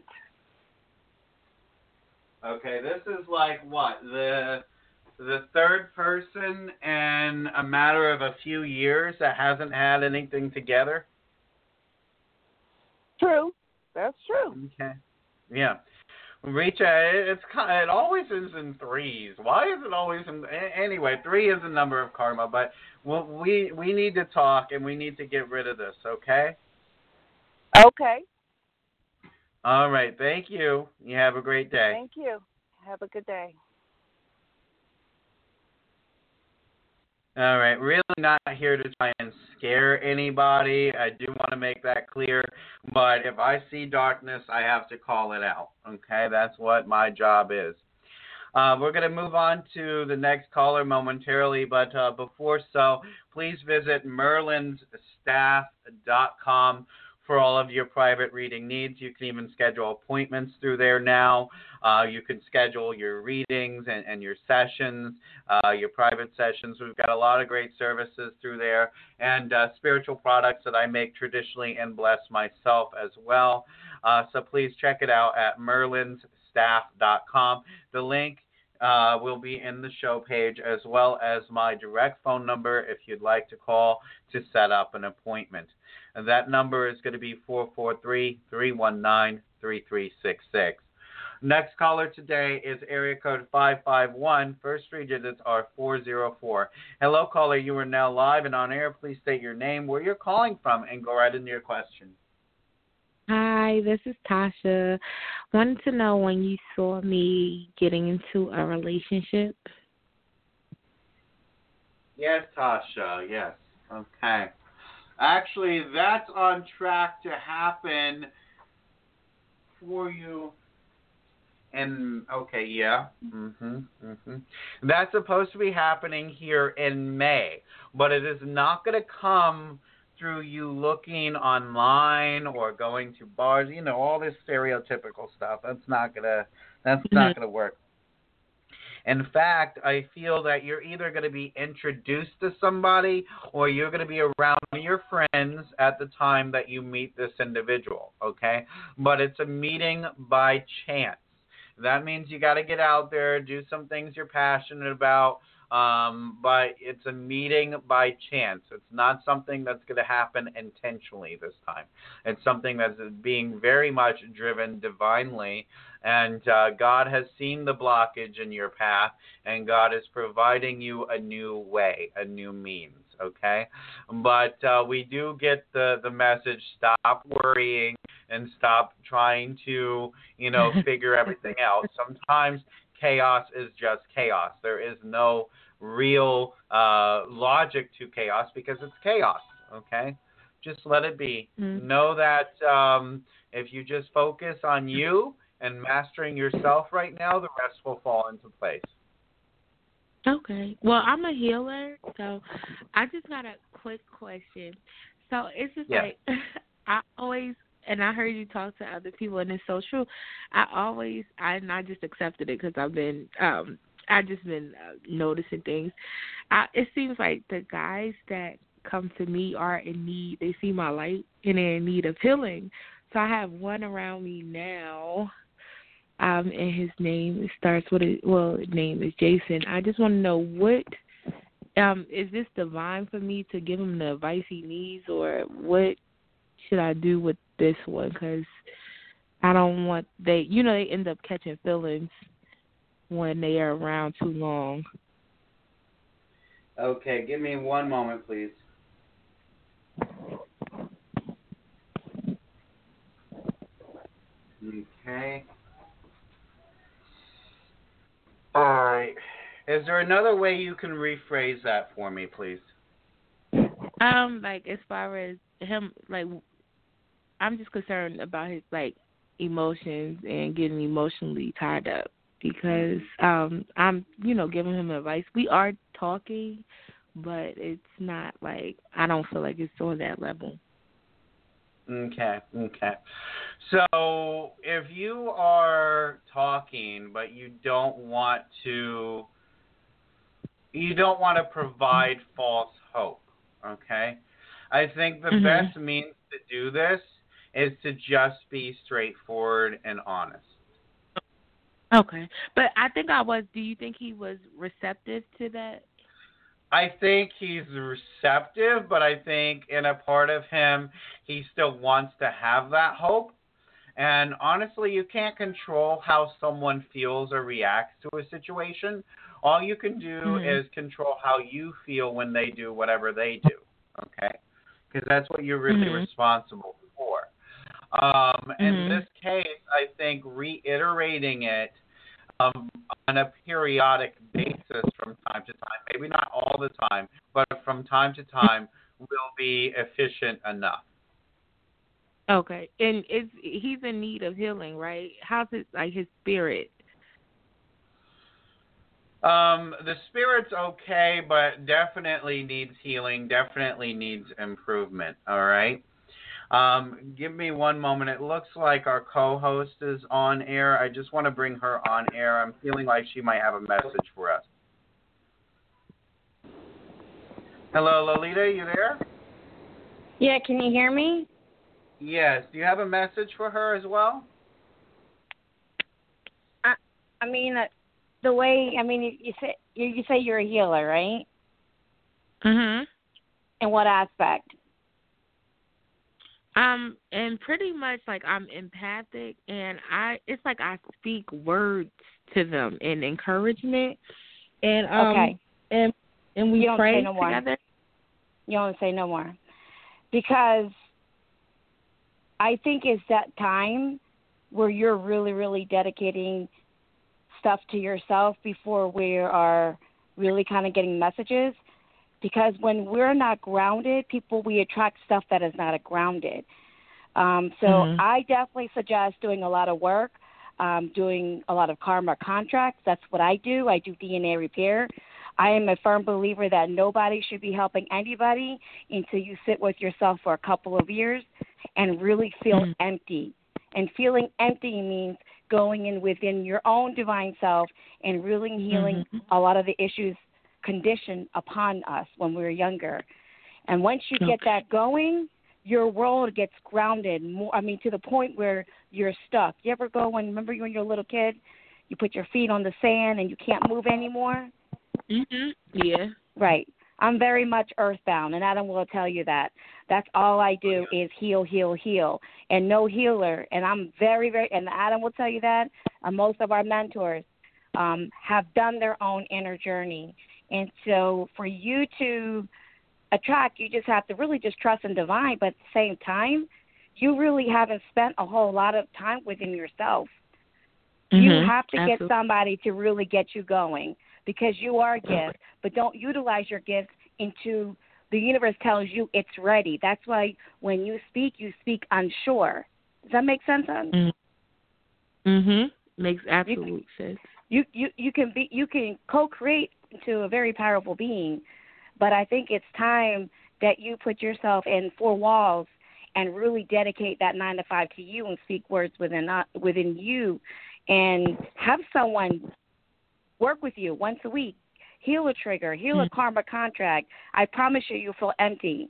Okay, this is like what? The the third person in a matter of a few years that hasn't had anything together? True. That's true. Okay. Yeah. Reach out. It's it always is in threes. Why is it always in? Anyway, three is the number of karma. But we we need to talk and we need to get rid of this. Okay. Okay. All right. Thank you. You have a great day. Thank you. Have a good day. All right, really not here to try and scare anybody. I do want to make that clear. But if I see darkness, I have to call it out. Okay, that's what my job is. Uh, we're going to move on to the next caller momentarily. But uh, before so, please visit merlins staff dot com for all of your private reading needs. You can even schedule appointments through there now. Uh, you can schedule your readings and, and your sessions, uh, your private sessions. We've got a lot of great services through there and uh, spiritual products that I make traditionally and bless myself as well. Uh, so please check it out at merlins staff dot com. The link Uh, will be in the show page, as well as my direct phone number if you'd like to call to set up an appointment. And that number is going to be four four three, three one nine, three three six six. Next caller today is area code five five one. First three digits are four zero four. Hello, caller. You are now live and on air. Please state your name, where you're calling from, and go right into your question. Hi, this is Tasha. Wanted to know when you saw me getting into a relationship. Yes, Tasha, yes. Okay. Actually, that's on track to happen for you. And, okay, yeah. Mm-hmm, mm-hmm. That's supposed to be happening here in May, but it is not going to come through you looking online or going to bars, you know, all this stereotypical stuff. That's not gonna that's mm-hmm. not gonna work. In fact, I feel that you're either going to be introduced to somebody or you're going to be around your friends at the time that you meet this individual, okay? But it's a meeting by chance. That means you got to get out there, do some things you're passionate about. Um, but it's a meeting by chance. It's not something that's going to happen intentionally this time. It's something that's being very much driven divinely, and uh, God has seen the blockage in your path, and God is providing you a new way, a new means, okay? But uh, we do get the, the message, stop worrying and stop trying to, you know, figure everything out. Sometimes chaos is just chaos. There is no real uh, logic to chaos because it's chaos, okay? Just let it be. Mm-hmm. Know that um, if you just focus on you and mastering yourself right now, the rest will fall into place. Okay. Well, I'm a healer, so I just got a quick question. So it's just yeah. like I always, and I heard you talk to other people, and it's so true. I always, I, and I just accepted it because I've been, um, I just been uh, noticing things. I, it seems like the guys that come to me are in need. They see my light, and they're in need of healing. So I have one around me now, um, and his name starts with a, well, his name is Jason. I just want to know what, um, is this divine for me to give him the advice he needs, or what should I do with this one? Because I don't want they, you know, they end up catching feelings when they are around too long. Okay, give me one moment, please. Okay. All right. Is there another way you can rephrase that for me, please? Um, like as far as him, like I'm just concerned about his like emotions and getting emotionally tied up because um I'm, you know, giving him advice. We are talking, but it's not like I don't feel like it's on that level. Okay, okay. So if you are talking, but you don't want to, you don't want to provide false hope, okay? I think the mm-hmm. best means to do this is to just be straightforward and honest. Okay. But I think I was, do you think he was receptive to that? I think he's receptive, but I think in a part of him, he still wants to have that hope. And honestly, you can't control how someone feels or reacts to a situation. All you can do mm-hmm. is control how you feel when they do whatever they do, okay? Because that's what you're really mm-hmm. responsible for. Um, mm-hmm. In this case, I think reiterating it um, on a periodic basis from time to time, maybe not all the time, but from time to time will be efficient enough. Okay, and it's, he's in need of healing, right? How's it, like his spirit? Um, the spirit's okay, but definitely needs healing, definitely needs improvement, all right? Um, give me one moment. It looks like our co-host is on air. I just want to bring her on air. I'm feeling like she might have a message for us. Hello, Lolita, you there? Yeah, can you hear me? Yes. Do you have a message for her as well? I, I mean, uh, the way, I mean, you, you say you, you say you're a healer, right? Mhm. In what aspect? Um, and pretty much like I'm empathic, and I it's like I speak words to them in encouragement, and um, okay, and and we you don't pray say no more. together. You don't say no more, because I think it's that time where you're really, really dedicating stuff to yourself before we are really kind of getting messages. Because when we're not grounded, people, we attract stuff that is not grounded. Um, so mm-hmm. I definitely suggest doing a lot of work, um, doing a lot of karma contracts. That's what I do. I do D N A repair. I am a firm believer that nobody should be helping anybody until you sit with yourself for a couple of years and really feel mm-hmm. empty. And feeling empty means going in within your own divine self and really healing mm-hmm. a lot of the issues conditioned upon us when we were younger. And once you okay. get that going, your world gets grounded more, I mean, to the point where you're stuck. You ever go when, remember when you were a little kid, you put your feet on the sand and you can't move anymore? Mhm. Yeah. Right. I'm very much earthbound, and Adam will tell you that. That's all I do is heal, heal, heal, and no healer. And I'm very, very, and Adam will tell you that. Uh, most of our mentors um, have done their own inner journey. And so for you to attract, you just have to really just trust in divine, but at the same time, you really haven't spent a whole lot of time within yourself. Mm-hmm. You have to Absolutely. Get somebody to really get you going because you are a gift, but don't utilize your gifts into the universe tells you it's ready. That's why when you speak, you speak unsure. Does that make sense, hon? Mm-hmm. Mm-hmm. Makes absolute you, sense. You, you you can be you can co-create into a very powerful being, but I think it's time that you put yourself in four walls and really dedicate that nine to five to you and speak words within uh, within you, and have someone work with you once a week. Heal a trigger, heal a karma contract. I promise you, you'll feel empty.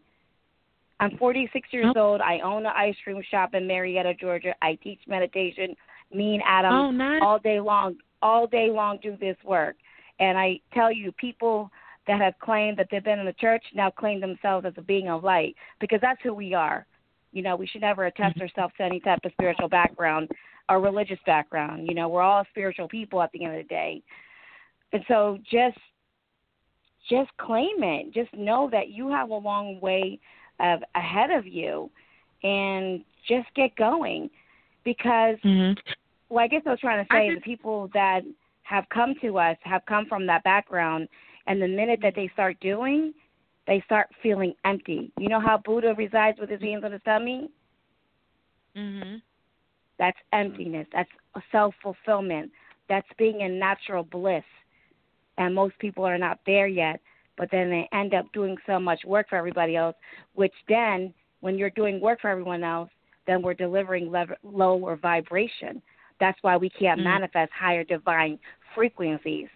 I'm forty-six years oh. old. I own an ice cream shop in Marietta, Georgia. I teach meditation. Me and Adam oh, nice. all day long, all day long do this work. And I tell you, people that have claimed that they've been in the church now claim themselves as a being of light because that's who we are. You know, we should never attach ourselves to any type of spiritual background or religious background. You know, we're all spiritual people at the end of the day. And so just just claim it. Just know that you have a long way of ahead of you and just get going. Because, mm-hmm. well, I guess I was trying to say just, the people that have come to us have come from that background, and the minute that they start doing, they start feeling empty. You know how Buddha resides with his hands on his tummy? Mm-hmm. That's emptiness. That's self-fulfillment. That's being in natural bliss. And most people are not there yet, but then they end up doing so much work for everybody else, which then, when you're doing work for everyone else, then we're delivering lev- lower vibration. That's why we can't mm. manifest higher divine frequencies.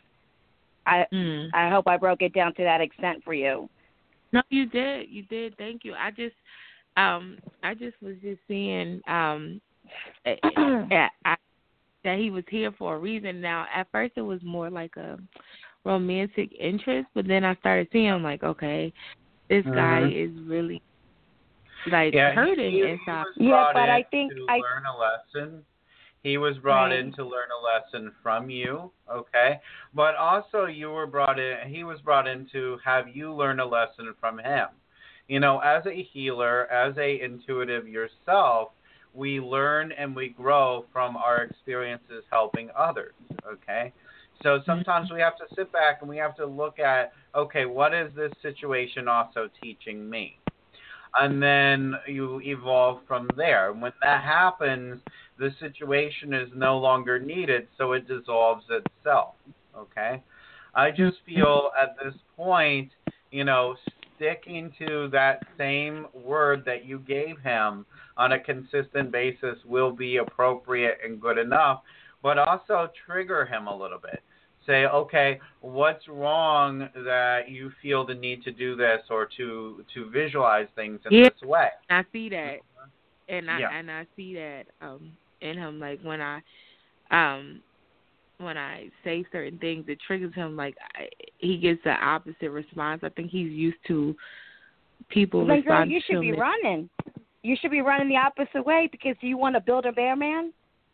I mm. I hope I broke it down to that extent for you. No, you did. You did. Thank you. I just um I just was just seeing um I, that he was here for a reason. Now, at first it was more like a romantic interest, but then I started seeing, I'm like, okay, this mm-hmm. guy is really like yeah, hurting he, he inside. was brought yeah, but in I think to I learn a lesson. He was brought right. in to learn a lesson from you, okay? But also you were brought in, he was brought in to have you learn a lesson from him. You know, as a healer, as a intuitive yourself, we learn and we grow from our experiences helping others, okay? So sometimes we have to sit back and we have to look at, okay, what is this situation also teaching me? And then you evolve from there. When that happens, the situation is no longer needed, so it dissolves itself, okay? I just feel at this point, you know, sticking to that same word that you gave him on a consistent basis will be appropriate and good enough, but also trigger him a little bit. Say, okay, what's wrong that you feel the need to do this or to to visualize things in yeah, this way? I see that, and I yeah. and I see that um, in him. Like when I um, when I say certain things, it triggers him. Like I, he gets the opposite response. I think he's used to people Like, girl, responding you should to be him. running. You should be running the opposite way because you want to build a bear man.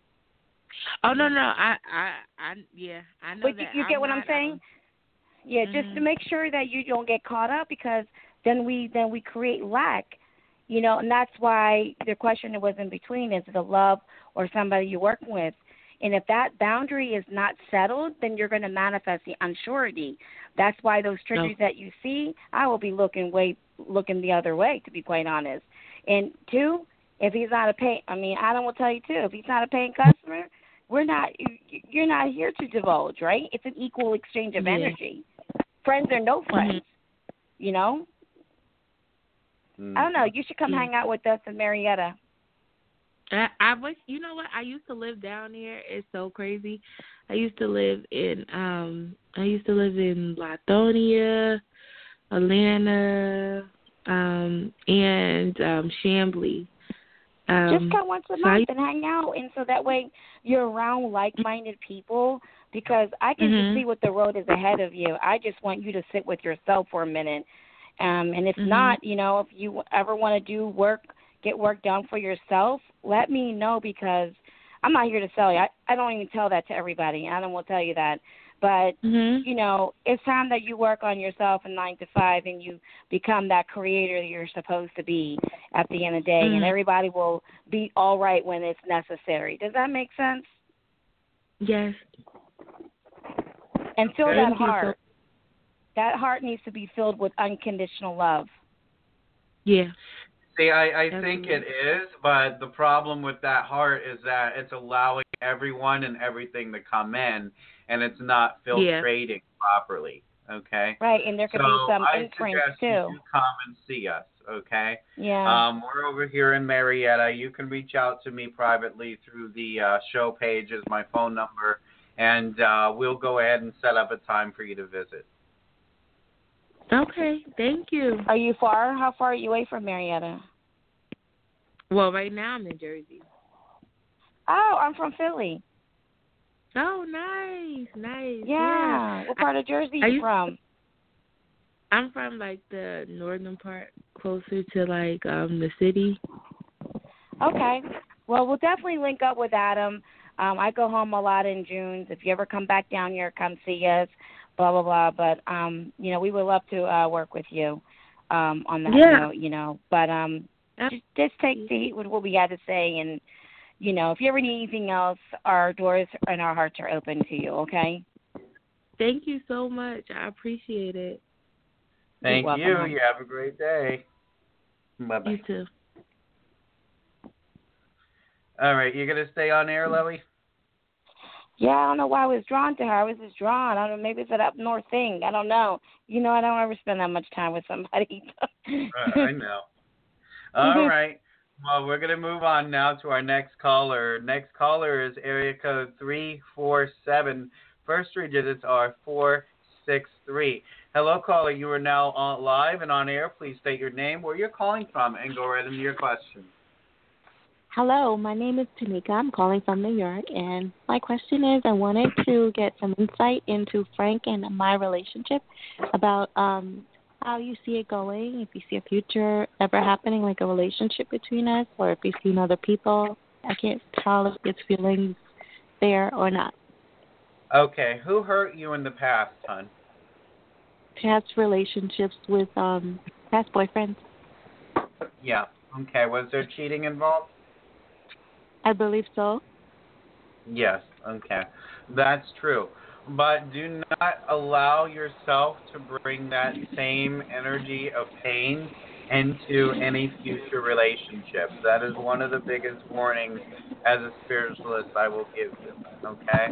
Oh no no I I I yeah I know but that. you, you I'm get what not, I'm saying? Um, yeah, mm-hmm. just to make sure that you don't get caught up because then we then we create lack, you know, and that's why the question was in between: is it a love or somebody you're working with? And if that boundary is not settled, then you're going to manifest the unsurety. That's why those triggers no. that you see, I will be looking way looking the other way, to be quite honest. And two, if he's not a pay, I mean, Adam will tell you too. If he's not a paying customer, we're not. You're not here to divulge, right? It's an equal exchange of yeah. energy. Friends are no friends, mm-hmm. you know. Mm-hmm. I don't know. You should come yeah. hang out with us in Marietta. I, I wish, you know what? I used to live down here. It's so crazy. I used to live in, um, I used to live in Lithonia, Atlanta, um, and um, Chamblee. Um, Just come once a so month I, and hang out, and so that way you're around like-minded people. Because I can mm-hmm. just see what the road is ahead of you. I just want you to sit with yourself for a minute, um, and if mm-hmm. not, you know, if you ever want to do work, get work done for yourself, let me know because I'm not here to sell you. I, I don't even tell that to everybody. Adam will tell you that. But, mm-hmm. you know, it's time that you work on yourself in nine to five and you become that creator you're supposed to be at the end of the day. Mm-hmm. And everybody will be all right when it's necessary. Does that make sense? Yes. And fill Thank that heart. So- that heart needs to be filled with unconditional love. Yeah. See, I, I think it is, but the problem with that heart is that it's allowing everyone and everything to come in, and it's not filtrating yeah. properly, okay? Right, and there could so be some I imprints, suggest too. You come and see us, okay? Yeah. Um, we're over here in Marietta. You can reach out to me privately through the uh, show page is my phone number, and uh, we'll go ahead and set up a time for you to visit. Okay, thank you. Are you far? How far are you away from Marietta? Well, right now I'm in Jersey. Oh, I'm from Philly. Oh, nice, nice. Yeah. yeah. What part I, of Jersey are you from? I'm from, like, the northern part, closer to, like, um, the city. Okay. Well, we'll definitely link up with Adam. Um, I go home a lot in June. If you ever come back down here, come see us. Blah blah blah, but um, you know, we would love to uh, work with you um, on that yeah. note, you know. But um, just, just take the heat with what we had to say, and you know, if you ever need anything else, our doors and our hearts are open to you. Okay. Thank you so much. I appreciate it. Thank you. You have a great day. Bye bye. You too. All right, you gonna stay on air, Loie? Yeah, I don't know why I was drawn to her. I was just drawn. I don't know. Maybe it's an up north thing. I don't know. You know, I don't ever spend that much time with somebody. uh, I know. All right. Well, we're going to move on now to our next caller. Next caller is area code three four seven. First three digits are four six three. Hello, caller. You are now on live and on air. Please state your name, where you're calling from, and go right into your question. Hello, my name is Tanika. I'm calling from New York, and my question is I wanted to get some insight into Frank and my relationship about um, how you see it going, if you see a future ever happening, like a relationship between us, or if you've seen other people. I can't tell if it's feelings there or not. Okay, who hurt you in the past, hon? Past relationships with um, past boyfriends. Yeah, okay. Was there cheating involved? I believe so. Yes, okay. That's true. But do not allow yourself to bring that same energy of pain into any future relationships. That is one of the biggest warnings as a spiritualist I will give you, okay?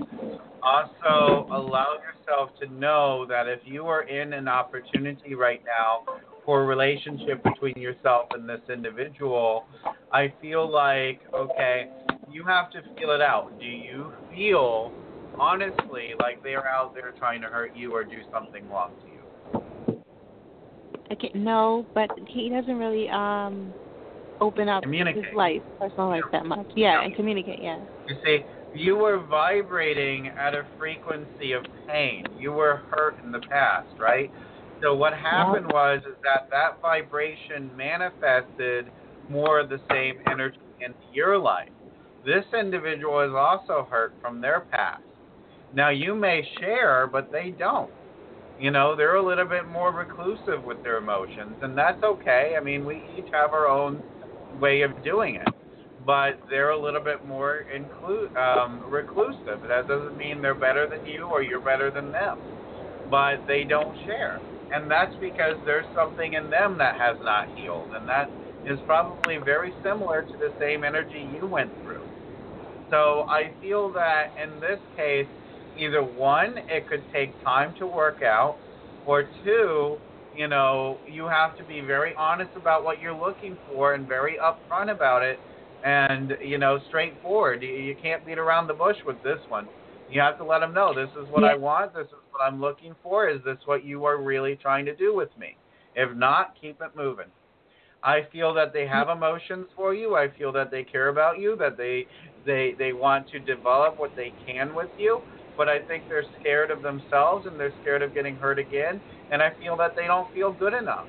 Also, allow yourself to know that if you are in an opportunity right now for a relationship between yourself and this individual, I feel like, okay, you have to feel it out. Do you feel, honestly, like they are out there trying to hurt you or do something wrong to you? Okay, no, but he doesn't really um open up his life, personal life that much. Yeah, and communicate, yeah. You see, you were vibrating at a frequency of pain. You were hurt in the past, right? So what happened was is that that vibration manifested more of the same energy into your life. This individual is also hurt from their past. Now, you may share, but they don't. You know, they're a little bit more reclusive with their emotions, and that's okay. I mean, we each have our own way of doing it, but they're a little bit more inclu- um, reclusive. That doesn't mean they're better than you or you're better than them, but they don't share. And that's because there's something in them that has not healed, and that is probably very similar to the same energy you went through. So I feel that in this case, either one, it could take time to work out, or two, you know, you have to be very honest about what you're looking for and very upfront about it and, you know, straightforward. You, you can't beat around the bush with this one. You have to let them know, this is what yeah. I want, this is what I'm looking for, is this what you are really trying to do with me? If not, keep it moving. I feel that they have emotions for you. I feel that they care about you, that they they they want to develop what they can with you. But I think they're scared of themselves and they're scared of getting hurt again. And I feel that they don't feel good enough.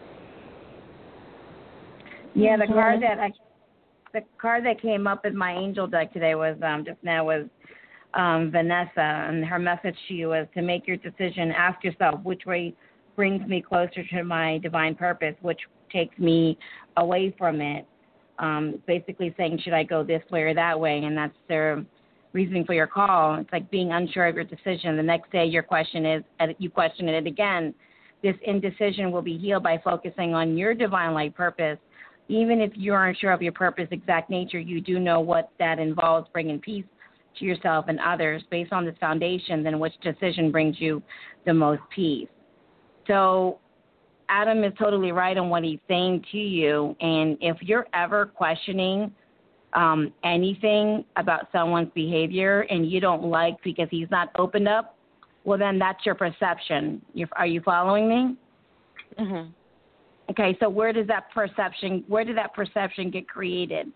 Yeah, the card that I, the card that came up in my angel deck today was um, just now was um, Vanessa, and her message to you was to make your decision. Ask yourself which way brings me closer to my divine purpose, which takes me away from it. Um, basically saying, should I go this way or that way? And that's their reasoning for your call. It's like being unsure of your decision. The next day, your question is, you question it again. This indecision will be healed by focusing on your divine light purpose. Even if you're unsure of your purpose, exact nature, you do know what that involves, bringing peace to yourself and others. Based on this foundation, then which decision brings you the most peace? So Adam is totally right on what he's saying to you. And if you're ever questioning um, anything about someone's behavior and you don't like because he's not opened up, well, then that's your perception. You're, are you following me? Mm-hmm. Okay, so where does that perception, where did that perception get created?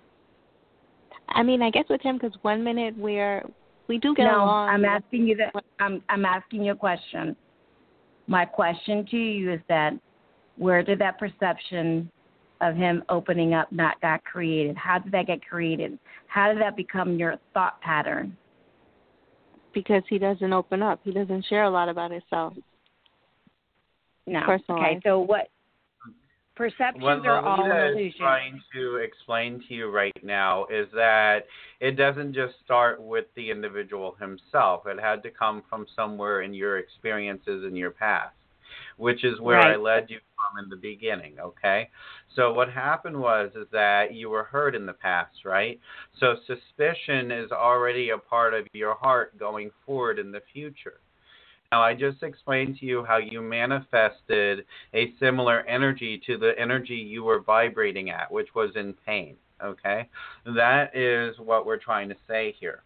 I mean, I guess with him, because one minute we're, we do get no, along. I'm asking you that, I'm, I'm asking you a question. My question to you is that where did that perception of him opening up not got created? How did that get created? How did that become your thought pattern? Because he doesn't open up. He doesn't share a lot about himself. No. Personally. Okay, so what perceptions what are all Lolita illusions. is trying to explain to you right now is that it doesn't just start with the individual himself. It had to come from somewhere in your experiences in your past, which is where right. I led you from in the beginning, okay? So what happened was is that you were hurt in the past, right? So suspicion is already a part of your heart going forward in the future. Now, I just explained to you how you manifested a similar energy to the energy you were vibrating at, which was in pain, okay? That is what we're trying to say here.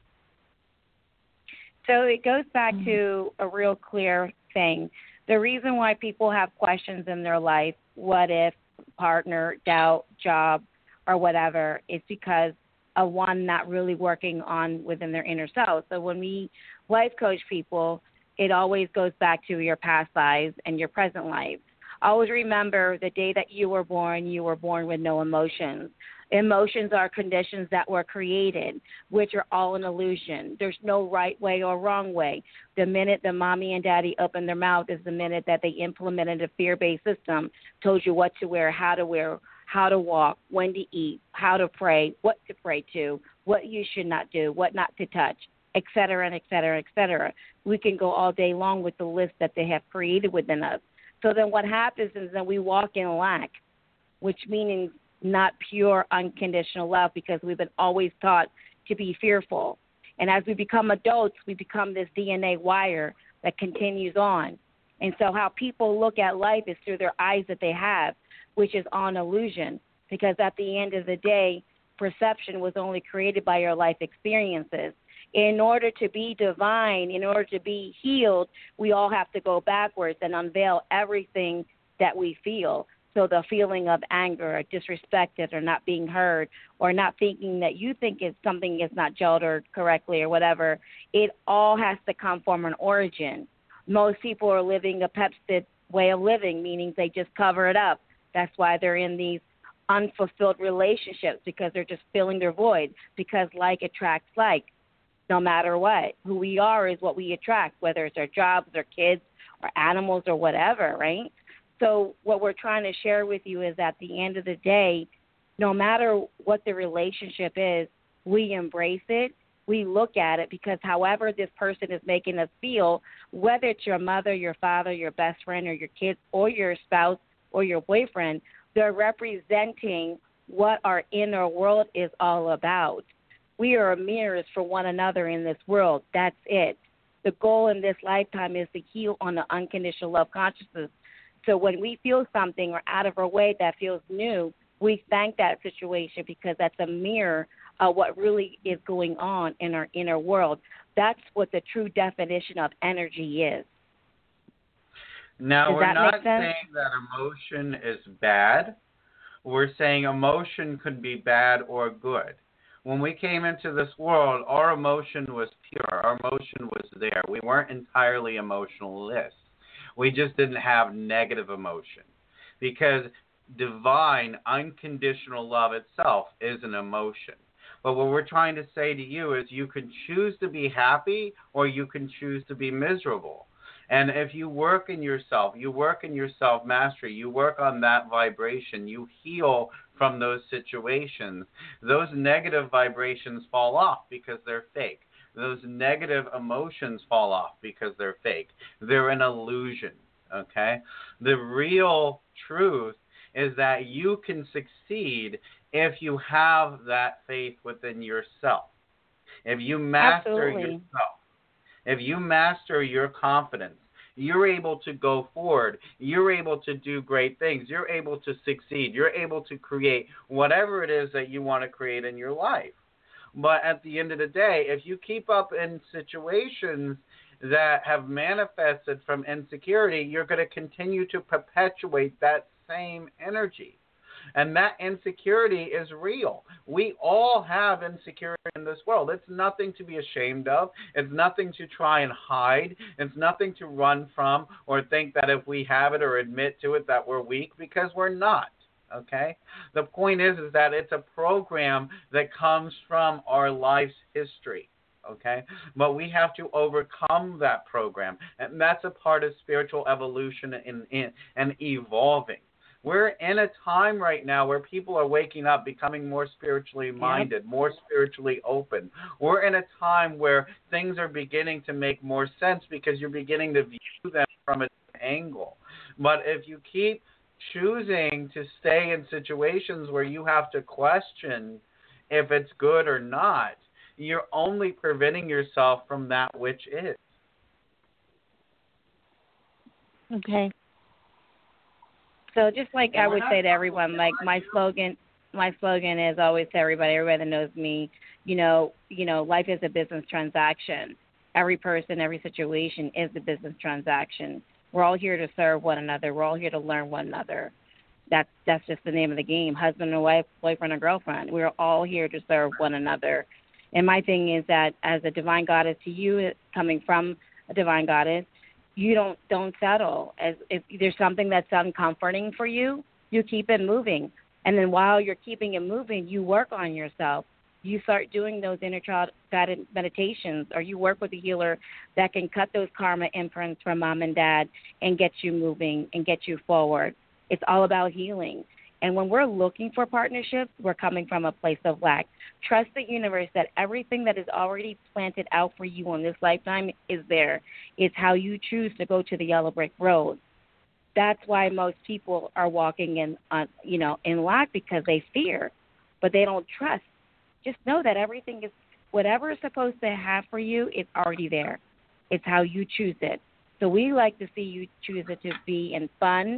So it goes back to a real clear thing. The reason why people have questions in their life, what if, partner, doubt, job, or whatever, it's because of one not really working on within their inner self. So when we life coach people, it always goes back to your past lives and your present life. Always remember the day that you were born, you were born with no emotions. Emotions are conditions that were created, which are all an illusion. There's no right way or wrong way. The minute the mommy and daddy opened their mouth is the minute that they implemented a fear-based system, told you what to wear, how to wear, how to walk, when to eat, how to pray, what to pray to, what you should not do, what not to touch, et cetera, and et cetera, et cetera. We can go all day long with the list that they have created within us. So then what happens is that we walk in lack, which means not pure unconditional love, because we've been always taught to be fearful. And as we become adults, we become this D N A wire that continues on. And so how people look at life is through their eyes that they have, which is on illusion, because at the end of the day, perception was only created by your life experiences. In order to be divine, in order to be healed, we all have to go backwards and unveil everything that we feel. So the feeling of anger or disrespected or not being heard or not thinking that you think is something is not gelled or correctly or whatever, it all has to come from an origin. Most people are living a Pepsi way of living, meaning they just cover it up. That's why they're in these unfulfilled relationships, because they're just filling their void, because like attracts like. No matter what, who we are is what we attract, whether it's our jobs, our kids, or animals, or whatever, right? So what we're trying to share with you is at the end of the day, no matter what the relationship is, we embrace it, we look at it, because however this person is making us feel, whether it's your mother, your father, your best friend, or your kids, or your spouse, or your boyfriend, they're representing what our inner world is all about. We are mirrors for one another in this world. That's it. The goal in this lifetime is to heal on the unconditional love consciousness. So when we feel something or out of our way that feels new, we thank that situation, because that's a mirror of what really is going on in our inner world. That's what the true definition of energy is. Now, Does we're that not make sense? saying that emotion is bad. We're saying emotion could be bad or good. When we came into this world, our emotion was pure. Our emotion was there. We weren't entirely emotionless. We just didn't have negative emotion, because divine, unconditional love itself is an emotion. But what we're trying to say to you is you can choose to be happy or you can choose to be miserable. And if you work in yourself, you work in your self-mastery, you work on that vibration, you heal from those situations, those negative vibrations fall off because they're fake. Those negative emotions fall off because they're fake. They're an illusion, okay? The real truth is that you can succeed if you have that faith within yourself. If you master Absolutely. yourself, if you master your confidence, you're able to go forward. You're able to do great things. You're able to succeed. You're able to create whatever it is that you want to create in your life. But at the end of the day, if you keep up in situations that have manifested from insecurity, you're going to continue to perpetuate that same energy. And that insecurity is real. We all have insecurity in this world. It's nothing to be ashamed of. It's nothing to try and hide. It's nothing to run from or think that if we have it or admit to it that we're weak, because we're not. Okay? The point is, is that it's a program that comes from our life's history. Okay? But we have to overcome that program. And that's a part of spiritual evolution and, and, and evolving. We're in a time right now where people are waking up, becoming more spiritually minded, yep. more spiritually open. We're in a time where things are beginning to make more sense because you're beginning to view them from a different angle. But if you keep choosing to stay in situations where you have to question if it's good or not, you're only preventing yourself from that which is. Okay. So just like I would say to everyone, like my slogan, my slogan is always to everybody, everybody that knows me, you know, you know, life is a business transaction. Every person, every situation is a business transaction. We're all here to serve one another. We're all here to learn one another. That's that's just the name of the game. Husband and wife, boyfriend and girlfriend. We're all here to serve one another. And my thing is that as a divine goddess to you, coming from a divine goddess, you don't don't settle. As if there's something that's uncomforting for you, you keep it moving. And then while you're keeping it moving, you work on yourself. You start doing those inner child guided meditations, or you work with a healer that can cut those karma imprints from mom and dad and get you moving and get you forward. It's all about healing. And when we're looking for partnerships, we're coming from a place of lack. Trust the universe that everything that is already planted out for you in this lifetime is there. It's how you choose to go to the yellow brick road. That's why most people are walking in, uh, you know, in lack, because they fear, but they don't trust. Just know that everything is, whatever is supposed to have for you, it's already there. It's how you choose it. So we like to see you choose it to be in fun,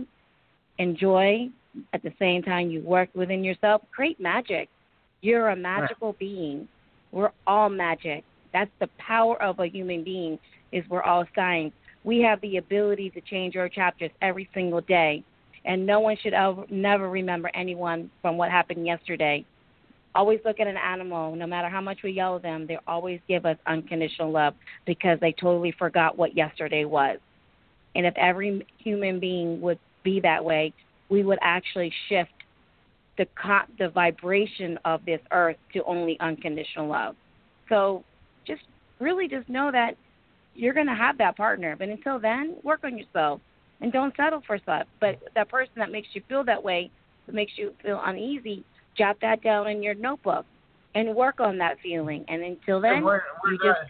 enjoy. At the same time, you work within yourself. Create magic. You're a magical right. being. We're all magic. That's the power of a human being, is we're all signs. We have the ability to change our chapters every single day. And no one should ever, never remember anyone from what happened yesterday. Always look at an animal. No matter how much we yell at them, they always give us unconditional love because they totally forgot what yesterday was. And if every human being would be that way, we would actually shift the co- the vibration of this earth to only unconditional love. So just really just know that you're going to have that partner. But until then, work on yourself and don't settle for stuff. But that person that makes you feel that way, that makes you feel uneasy, jot that down in your notebook and work on that feeling. And until then, we're, we're you not, just...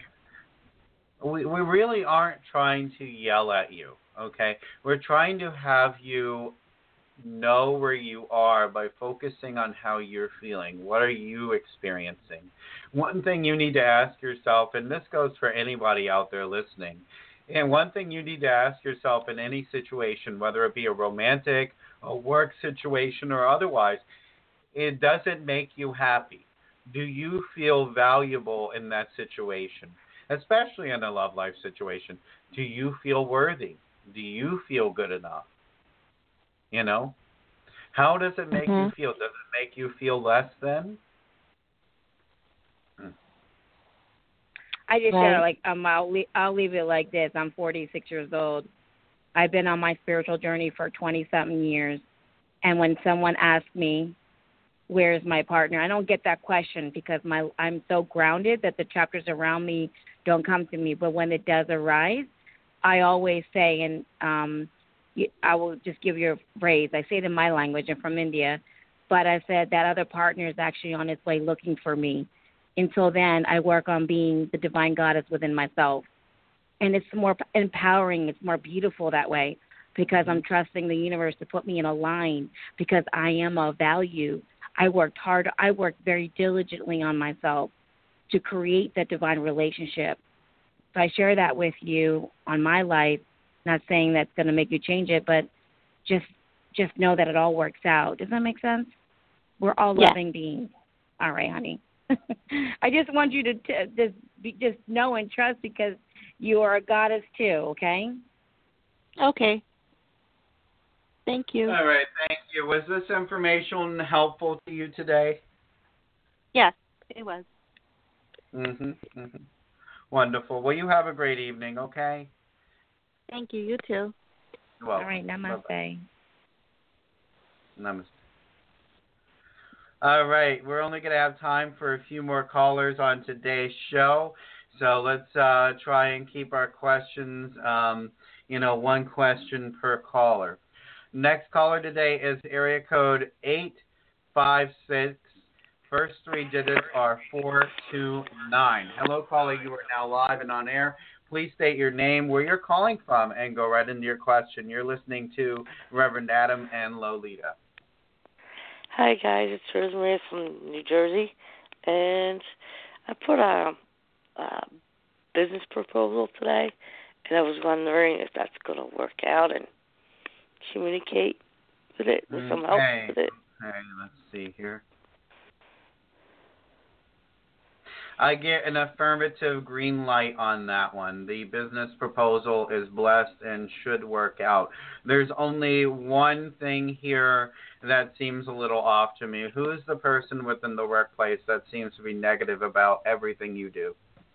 We, we really aren't trying to yell at you, okay? We're trying to have you know where you are by focusing on how you're feeling. What are you experiencing? One thing you need to ask yourself, and this goes for anybody out there listening, and one thing you need to ask yourself in any situation, whether it be a romantic, a work situation, or otherwise, it doesn't make you happy. Do you feel valuable in that situation? Especially in a love life situation. Do you feel worthy? Do you feel good enough? You know, how does it make mm-hmm. you feel? Does it make you feel less than? Hmm. I just right. share, like, um, I'll, le- I'll leave it like this. I'm forty-six years old. I've been on my spiritual journey for twenty-something years. And when someone asks me, where's my partner, I don't get that question because my I'm so grounded that the chapters around me don't come to me. But when it does arise, I always say, and um, I will just give you a phrase. I say it in my language. I'm from India. But I said that other partner is actually on its way looking for me. Until then, I work on being the divine goddess within myself. And it's more empowering. It's more beautiful that way because I'm trusting the universe to put me in a line because I am of value. I worked hard. I worked very diligently on myself to create that divine relationship. So I share that with you on my life. Not saying that's going to make you change it, but just just know that it all works out. Does that make sense? We're all yeah. living beings. All right, honey. I just want you to t- just be, just know and trust because you are a goddess too. Okay. Okay. Thank you. All right, thank you. Was this information helpful to you today? Yes, it was. Mhm. Mhm. Wonderful. Well, you have a great evening. Okay. Thank you. You too. You're welcome. All right. Namaste. Bye-bye. Namaste. All right. We're only going to have time for a few more callers on today's show. So let's uh, try and keep our questions, um, you know, one question per caller. Next caller today is area code eight five six. First three digits are four two nine. Hello, caller. You are now live and on air. Please state your name, where you're calling from, and go right into your question. You're listening to Reverend Adam and Lolita. Hi, guys. It's Rosemary from New Jersey. And I put a, a business proposal today, and I was wondering if that's going to work out and communicate with it, with some help okay. with it. Okay, let's see here. I get an affirmative green light on that one. The business proposal is blessed and should work out. There's only one thing here that seems a little off to me. Who is the person within the workplace that seems to be negative about everything you do?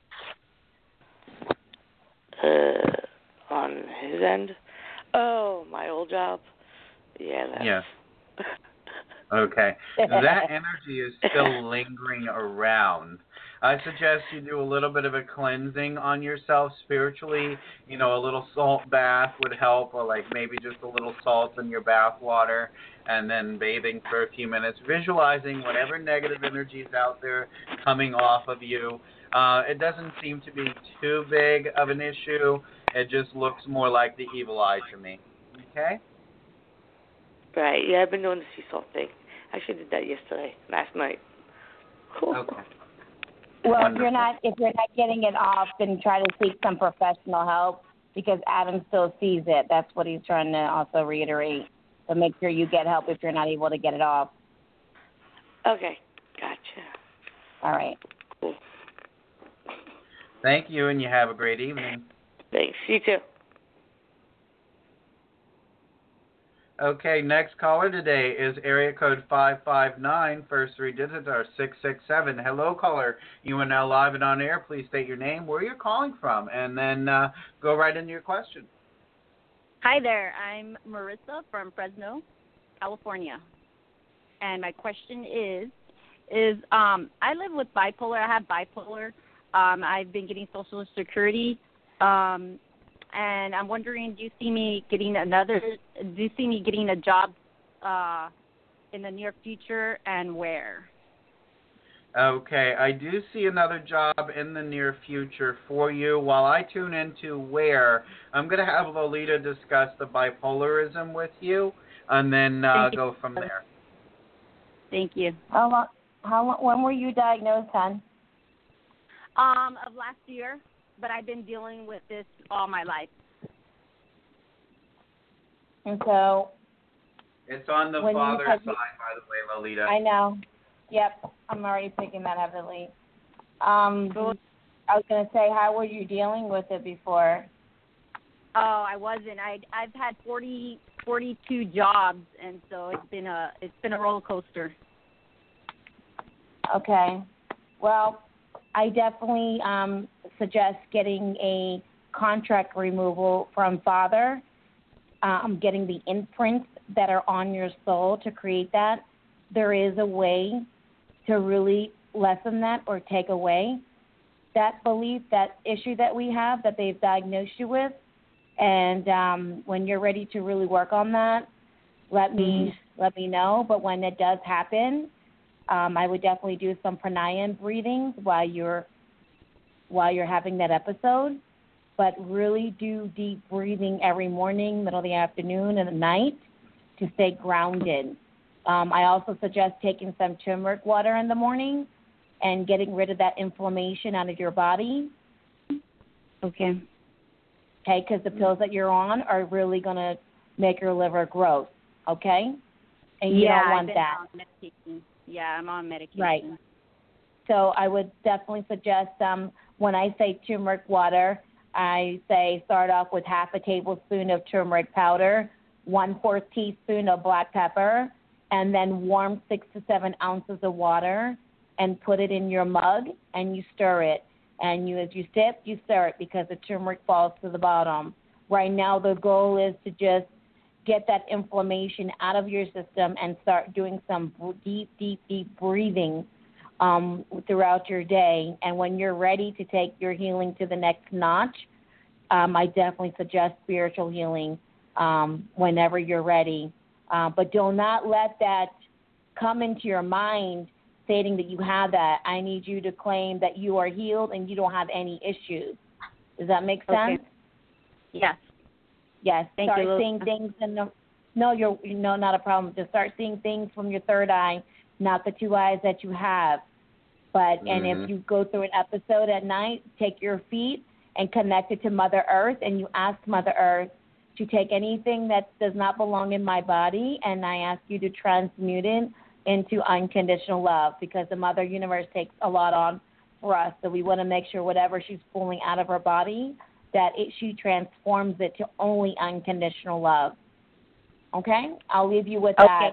Uh, on his end? Oh, my old job? Yeah, that's... Yes. Okay. That energy is still lingering around. I suggest you do a little bit of a cleansing on yourself spiritually. You know, a little salt bath would help, or like maybe just a little salt in your bath water, and then bathing for a few minutes, visualizing whatever negative energy is out there coming off of you. Uh, it doesn't seem to be too big of an issue. It just looks more like the evil eye to me. Okay? Right. Yeah, I've been doing the sea salt thing. I actually did that yesterday, last night. Cool. Okay. Well, Wonderful. if you're not if you're not getting it off, then try to seek some professional help because Adam still sees it. That's what he's trying to also reiterate. So make sure you get help if you're not able to get it off. Okay. Gotcha. All right. Cool. Thank you, and you have a great evening. Thanks. You too. Okay, next caller today is area code five five nine. First three digits are six six seven. Hello, caller. You are now live and on air. Please state your name, where you're calling from, and then uh, go right into your question. Hi there. I'm Marissa from Fresno, California. And my question is, is um, I live with bipolar. I have bipolar. Um, I've been getting Social Security. Um And I'm wondering, do you see me getting another? Do you see me getting a job uh, in the near future, and where? Okay, I do see another job in the near future for you. While I tune into where, I'm going to have Lolita discuss the bipolarism with you, and then uh, you. go from there. Thank you. How long? How long? When were you diagnosed, hon? Um, of last year. But I've been dealing with this all my life. And so... It's on the father's side, by the way, Lolita. I know. Yep, I'm already picking that heavily. Um, I was going to say, how were you dealing with it before? Oh, I wasn't. I I've had forty, forty-two jobs, and so it's been a it's been a roller coaster. Okay. Well, I definitely um, suggest getting a contract removal from Father, um, getting the imprints that are on your soul to create that. There is a way to really lessen that or take away that belief, that issue that we have that they've diagnosed you with. And um, when you're ready to really work on that, let me mm-hmm. let me know. But when it does happen, Um, I would definitely do some pranayama breathings while you're while you're having that episode, but really do deep breathing every morning, middle of the afternoon, and at night to stay grounded. Um, I also suggest taking some turmeric water in the morning and getting rid of that inflammation out of your body. Okay. Okay, because the pills that you're on are really going to make your liver gross, okay? And you yeah, don't want I've been that. on medication. Yeah, I'm on medication. Right. So I would definitely suggest um, when I say turmeric water, I say start off with half a tablespoon of turmeric powder, one-fourth teaspoon of black pepper, and then warm six to seven ounces of water and put it in your mug and you stir it. And you, as you sip, you stir it because the turmeric falls to the bottom. Right now the goal is to just get that inflammation out of your system and start doing some deep, deep, deep breathing um, throughout your day. And when you're ready to take your healing to the next notch, um, I definitely suggest spiritual healing um, whenever you're ready. Uh, but do not let that come into your mind stating that you have that. I need you to claim that you are healed and you don't have any issues. Does that make sense? Okay. Yes. Yes, Thank start you. seeing things in the no, you're no, not a problem. Just start seeing things from your third eye, not the two eyes that you have. But mm-hmm. and if you go through an episode at night, take your feet and connect it to Mother Earth, and you ask Mother Earth to take anything that does not belong in my body, and I ask you to transmute it into unconditional love, because the Mother Universe takes a lot on for us. So we want to make sure whatever she's pulling out of her body, that it, she transforms it to only unconditional love. Okay? I'll leave you with okay. that.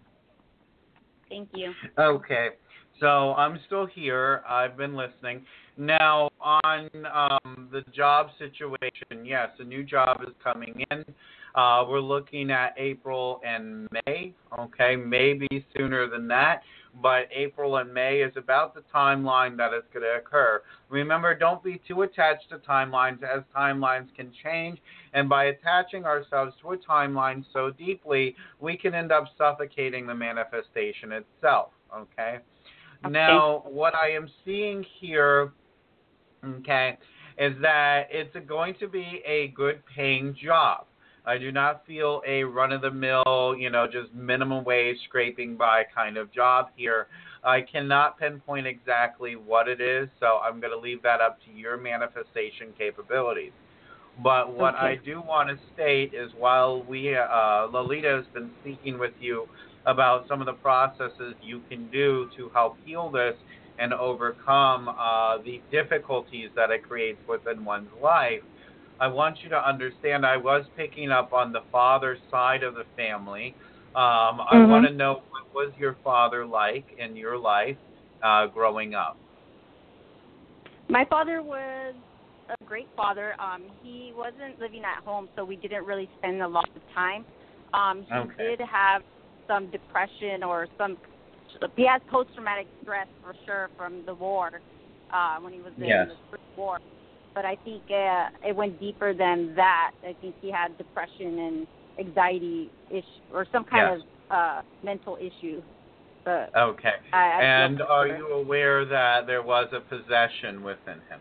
Thank you. Okay. So I'm still here. I've been listening. Now, on um, the job situation, yes, a new job is coming in. Uh, we're looking at April and May, okay, maybe sooner than that, but April and May is about the timeline that is going to occur. Remember, don't be too attached to timelines, as timelines can change, and by attaching ourselves to a timeline so deeply, we can end up suffocating the manifestation itself, okay? Okay. Now, what I am seeing here, okay, is that it's going to be a good paying job. I do not feel a run-of-the-mill, you know, just minimum wage, scraping by kind of job here. I cannot pinpoint exactly what it is, so I'm going to leave that up to your manifestation capabilities. But what okay. I do want to state is while we, uh, Lolita has been speaking with you about some of the processes you can do to help heal this and overcome uh, the difficulties that it creates within one's life, I want you to understand I was picking up on the father side of the family. Um, I mm-hmm. want to know, what was your father like in your life uh, growing up? My father was a great father. Um, he wasn't living at home, so we didn't really spend a lot of time. Um, he okay. did have some depression or some, he has post-traumatic stress for sure from the war, uh, when he was in yes. the first war. But I think uh, it went deeper than that. I think he had depression and anxiety issue or some kind yes. of uh, mental issue. But okay. I, I and are you aware that there was a possession within him?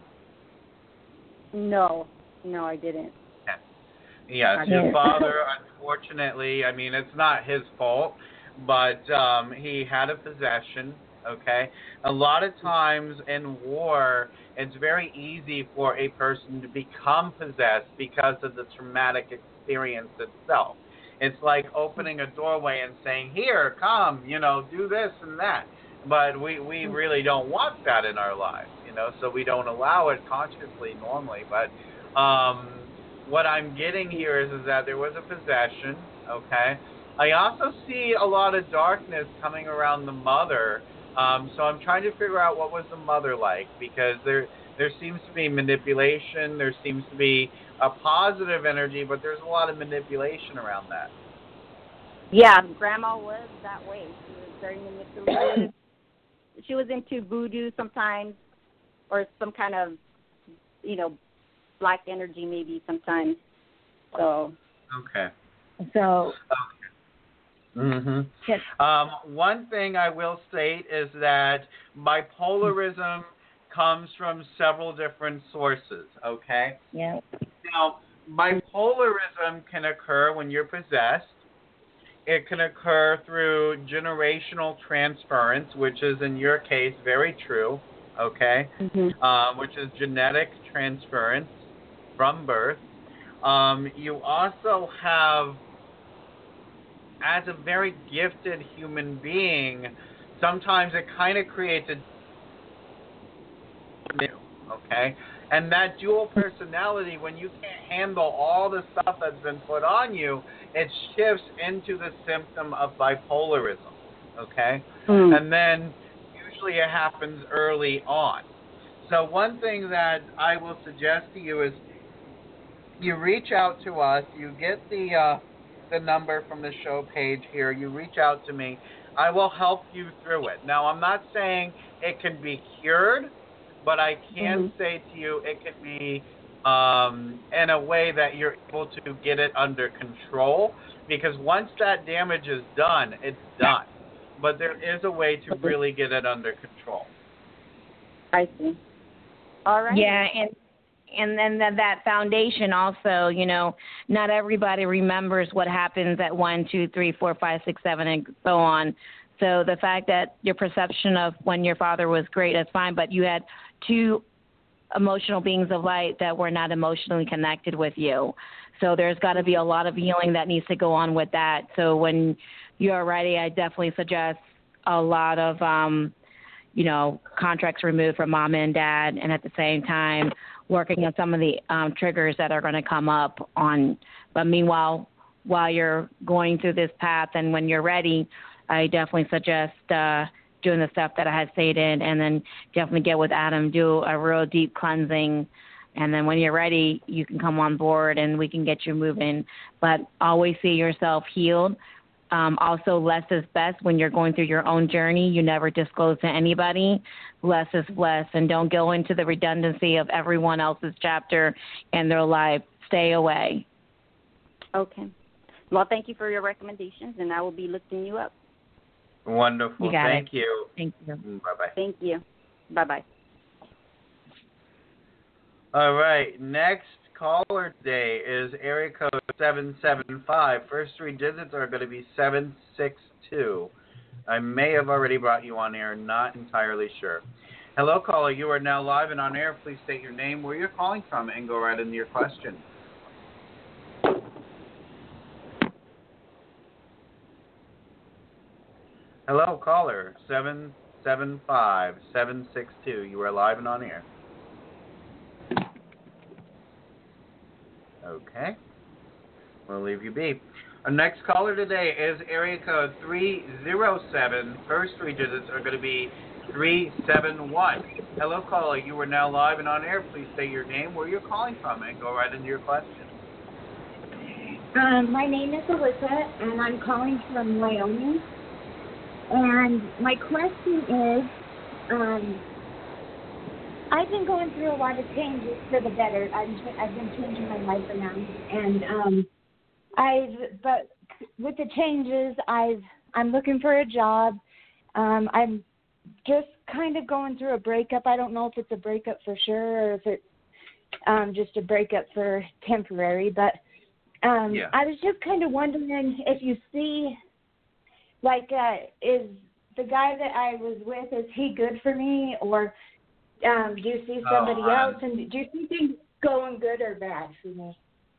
No. No, I didn't. Yes, your father, unfortunately, I mean, it's not his fault, but um, he had a possession, okay? A lot of times in war, it's very easy for a person to become possessed because of the traumatic experience itself. It's like opening a doorway and saying, here, come, you know, do this and that. But we, we really don't want that in our lives, you know, so we don't allow it consciously normally. But um, what I'm getting here is, is that there was a possession, okay? I also see a lot of darkness coming around the mother, um, so I'm trying to figure out what was the mother like, because there there seems to be manipulation, there seems to be a positive energy, but there's a lot of manipulation around that. Yeah, Grandma was that way. She was very manipulative. She was into voodoo sometimes, or some kind of, you know, black energy maybe sometimes. So. Okay. So. Okay. Mm-hmm. Um, one thing I will state is that bipolarism comes from several different sources, okay? Yeah. Now, bipolarism can occur when you're possessed. It can occur through generational transference, which is in your case very true, okay? Mm-hmm. Um, which is genetic transference from birth. Um, you also have, as a very gifted human being, sometimes it kind of creates a new, okay? And that dual personality, when you can't handle all the stuff that's been put on you, it shifts into the symptom of bipolarism, okay? Mm. And then usually it happens early on. So one thing that I will suggest to you is you reach out to us, you get the uh, the number from the show page here, you reach out to me, I will help you through it. Now, I'm not saying it can be cured, but I can mm-hmm. say to you it can be um, in a way that you're able to get it under control, because once that damage is done, it's done. But there is a way to really get it under control. I see. All right. Yeah, and and then that, that foundation also, you know, not everybody remembers what happens at one, two, three, four, five, six, seven, and so on. So the fact that your perception of when your father was great, that's fine, but you had two emotional beings of light that were not emotionally connected with you. So there's got to be a lot of healing that needs to go on with that. So when you're ready, I definitely suggest a lot of, um, you know, contracts removed from mom and dad, and at the same time working on some of the um, triggers that are going to come up on. But meanwhile, while you're going through this path and when you're ready, I definitely suggest uh, doing the stuff that I had stated, and then definitely get with Adam, do a real deep cleansing. And then when you're ready, you can come on board and we can get you moving. But always see yourself healed. Um, also, less is best when you're going through your own journey. You never disclose to anybody. Less is less. And don't go into the redundancy of everyone else's chapter in their life. Stay away. Okay. Well, thank you for your recommendations, and I will be looking you up. Wonderful. You got Thank it. you. Thank you. Bye-bye. Thank you. Bye-bye. All right. Next caller today is area code seven seven five. First three digits are going to be seven six two. I may have already brought you on air. Not entirely sure. Hello, caller. You are now live and on air. Please state your name, where you're calling from, and go right into your question. Hello, caller. seven seven five, seven six two. You are live and on air. Okay. We'll leave you be. Our next caller today is area code three zero seven. First three digits are going to be three seven one. Hello, caller. You are now live and on air. Please state your name, where you're calling from, and go right into your question. Um, my name is Alyssa, and I'm calling from Wyoming. And my question is, um, I've been going through a lot of changes for the better. I've, I've been changing my life around, and um, I've. But with the changes, I've. I'm looking for a job. Um, I'm just kind of going through a breakup. I don't know if it's a breakup for sure or if it's um, just a breakup for temporary. But um, yeah. I was just kind of wondering if you see. Like, uh, is the guy that I was with, is he good for me? Or um, do you see somebody oh, else? And do you see things going good or bad for me?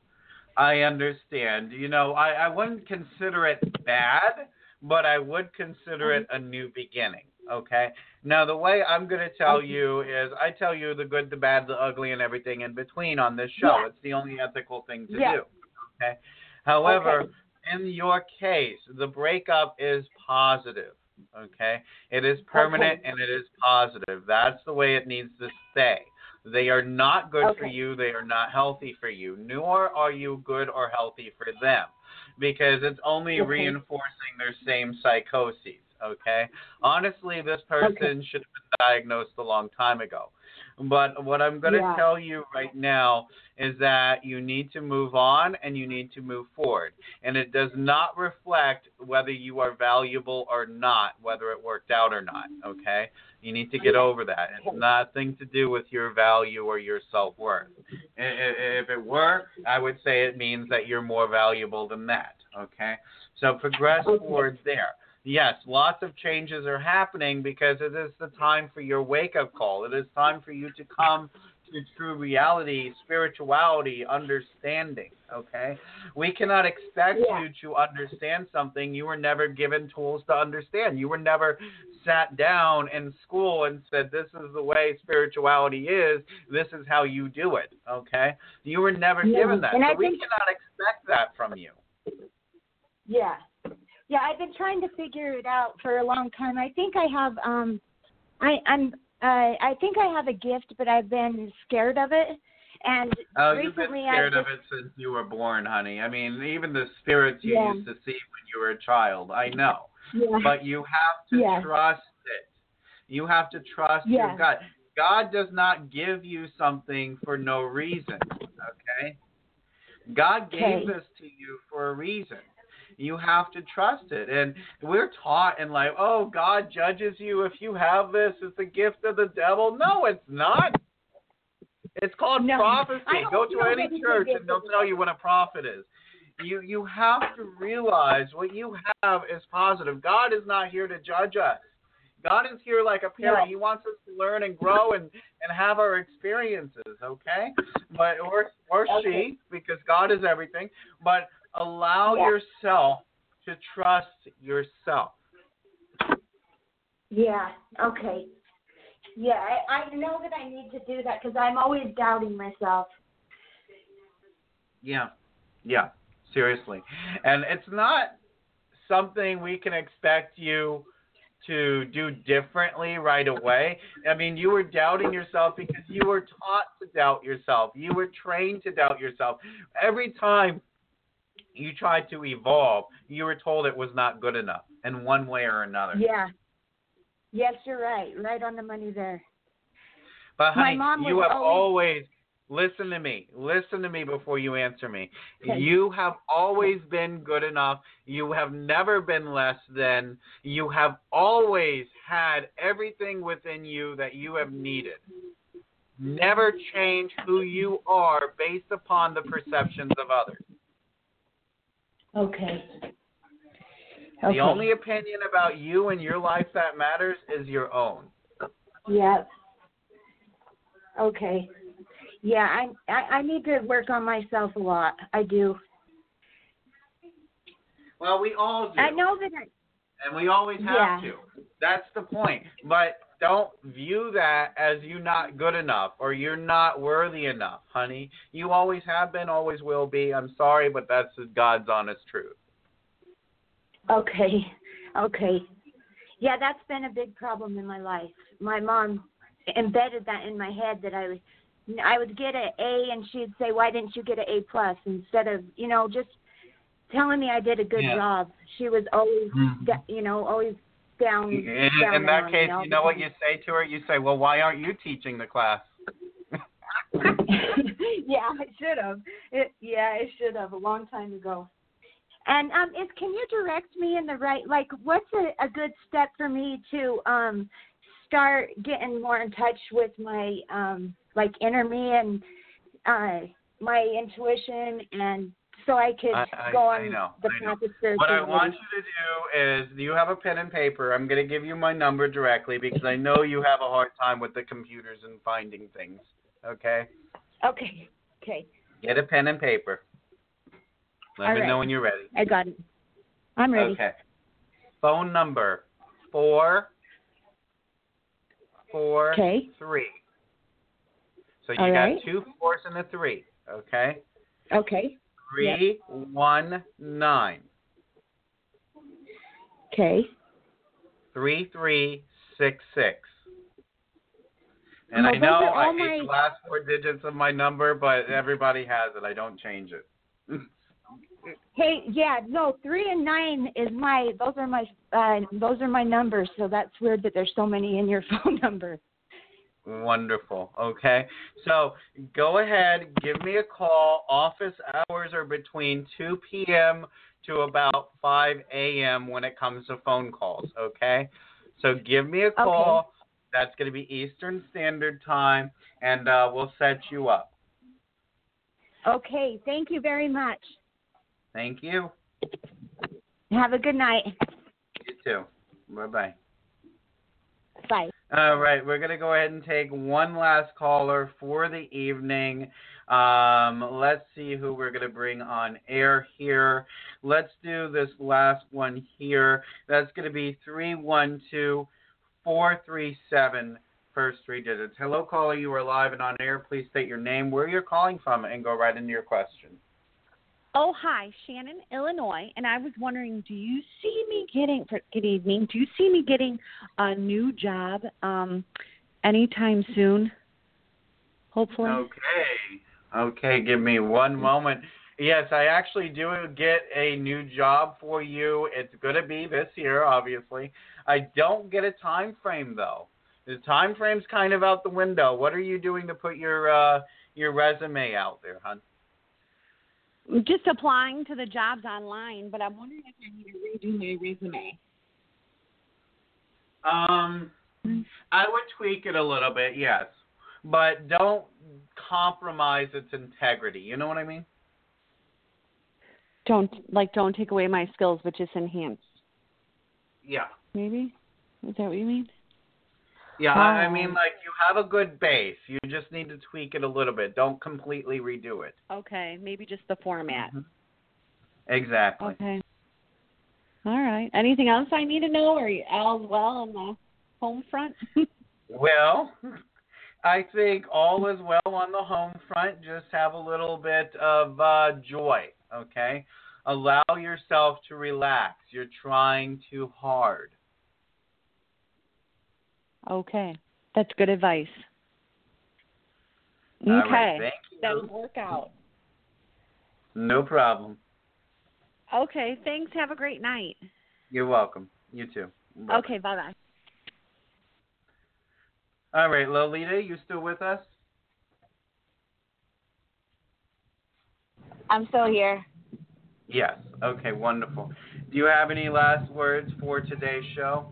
I understand. You know, I, I wouldn't consider it bad, but I would consider it a new beginning, okay? Now, the way I'm going to tell you is I tell you the good, the bad, the ugly, and everything in between on this show. Yeah. It's the only ethical thing to Yeah. do, okay? However, Okay. in your case, the breakup is positive, okay? It is permanent Okay. and it is positive. That's the way it needs to stay. They are not good Okay. for you. They are not healthy for you, nor are you good or healthy for them, because it's only Okay. reinforcing their same psychoses, okay? Honestly, this person Okay. should have been diagnosed a long time ago. But what I'm going to Yeah. tell you right now is that you need to move on and you need to move forward. And it does not reflect whether you are valuable or not, whether it worked out or not, okay? You need to get over that. It's nothing to do with your value or your self-worth. If it were, I would say it means that you're more valuable than that, okay? So progress forward there. Yes, lots of changes are happening because it is the time for your wake-up call. It is time for you to come to true reality, spirituality, understanding, okay? We cannot expect Yeah. you to understand something you were never given tools to understand. You were never sat down in school and said, this is the way spirituality is, this is how you do it, okay? You were never Yeah. given that, And so I we think- cannot expect that from you. Yeah. Yeah, I've been trying to figure it out for a long time. I think I have um I I'm uh, I think I have a gift, but I've been scared of it. And Oh, you've been recently scared I of it since you were born, honey. I mean, even the spirits you Yeah. used to see when you were a child, I know. Yeah. But you have to Yeah. trust it. You have to trust Yeah. your God. God does not give you something for no reason, okay? God gave Okay. this to you for a reason. You have to trust it. And we're taught in life, oh, God judges you if you have this. It's a gift of the devil. No, it's not. It's called No, prophecy. I don't Go to know any that it's a church gift and they'll tell you what a prophet is. You you have to realize what you have is positive. God is not here to judge us. God is here like a parent. No. He wants us to learn and grow and, and have our experiences, okay? But or or Okay. she, because God is everything. But allow Yeah. yourself to trust yourself. Yeah. Okay. Yeah, I, I know that I need to do that because I'm always doubting myself. Yeah, yeah, seriously. And it's not something we can expect you to do differently right away. I mean, you were doubting yourself because you were taught to doubt yourself. You were trained to doubt yourself. Every time you tried to evolve, you were told it was not good enough in one way or another. Yeah. Yes, you're right. Right on the money there. But honey, My mom you was have always... always, listen to me. Listen to me before you answer me. Okay. You have always been good enough. You have never been less than. You have always had everything within you that you have needed. Never change who you are based upon the perceptions of others. Okay. The Okay. only opinion about you and your life that matters is your own. Yeah. Okay. Yeah, I, I I need to work on myself a lot. I do. Well, we all do. I know that I, And we always have Yeah. to. That's the point. But don't view that as you not good enough or you're not worthy enough, honey. You always have been, always will be. I'm sorry, but that's God's honest truth. Okay. Okay. Yeah, that's been a big problem in my life. My mom embedded that in my head that I was I would get an A and she'd say, "Why didn't you get an A plus?" instead of, you know, just telling me I did a good Yeah. job. She was always, Mhm. da- you know, always down. In, down in that on case, me all you the know what time. you say to her? You say, well, why aren't you teaching the class? Yeah, I should have. It, yeah, I should have a long time ago. And um, is can you direct me in the right? Like, what's a, a good step for me to um start getting more in touch with my um like inner me and uh my intuition, and so I could I, I, go on I know, the I know. path of What I want spirituality? you to do is, do you have a pen and paper? I'm going to give you my number directly because I know you have a hard time with the computers and finding things. Okay? Okay. Okay. Get a pen and paper. Let All me right. know when you're ready. I got it. I'm ready. Okay. Phone number four four Okay. three. So you All got right. two fours and a three. Okay. Okay. Three one nine Okay. three three six six. And Well, I those know are I all hate my- the last four digits of my number, but everybody has it. I don't change it. Hey, yeah, no, three and nine is my. Those are my. Uh, those are my numbers. So that's weird that there's so many in your phone number. Wonderful. Okay. So go ahead, give me a call. Office hours are between two p.m. to about five a.m. when it comes to phone calls. Okay. So give me a call. Okay. That's going to be Eastern Standard Time, and uh, we'll set you up. Okay. Thank you very much. Thank you. Have a good night. You too. Bye-bye. Bye. All right, we're going to go ahead and take one last caller for the evening. Um, let's see who we're going to bring on air here. Let's do this last one here. That's going to be three one two, four three seven, first three digits. Hello, caller. You are live and on air. Please state your name, where you're calling from, and go right into your question. Oh, hi, Shannon, Illinois, and I was wondering, do you see me getting, for, good evening, do you see me getting a new job um, anytime soon, hopefully? Okay. Okay, give me one moment. Yes, I actually do get a new job for you. It's going to be this year, obviously. I don't get a time frame, though. The time frame's kind of out the window. What are you doing to put your uh, your resume out there, hon? Just applying to the jobs online, but I'm wondering if I need to redo my resume. Um, I would tweak it a little bit, yes. But don't compromise its integrity. You know what I mean? Don't, like, don't take away my skills, but just enhance. Yeah. Maybe? Is that what you mean? Yeah, I I Oh. mean, like, you have a good base. You just need to tweak it a little bit. Don't completely redo it. Okay, maybe just the format. Mm-hmm. Exactly. Okay. All right. Anything else I need to know, or are you all's well on the home front? Well, I think all is well on the home front. Just have a little bit of uh, joy, okay? Allow yourself to relax. You're trying too hard. Okay. That's good advice. All Okay. right, thank you. That'll work out. No problem. Okay. Thanks. Have a great night. You're welcome. You too. Bye. Okay. Bye-bye. All right, Lolita, you still with us? I'm still here. Yes. Okay, wonderful. Do you have any last words for today's show?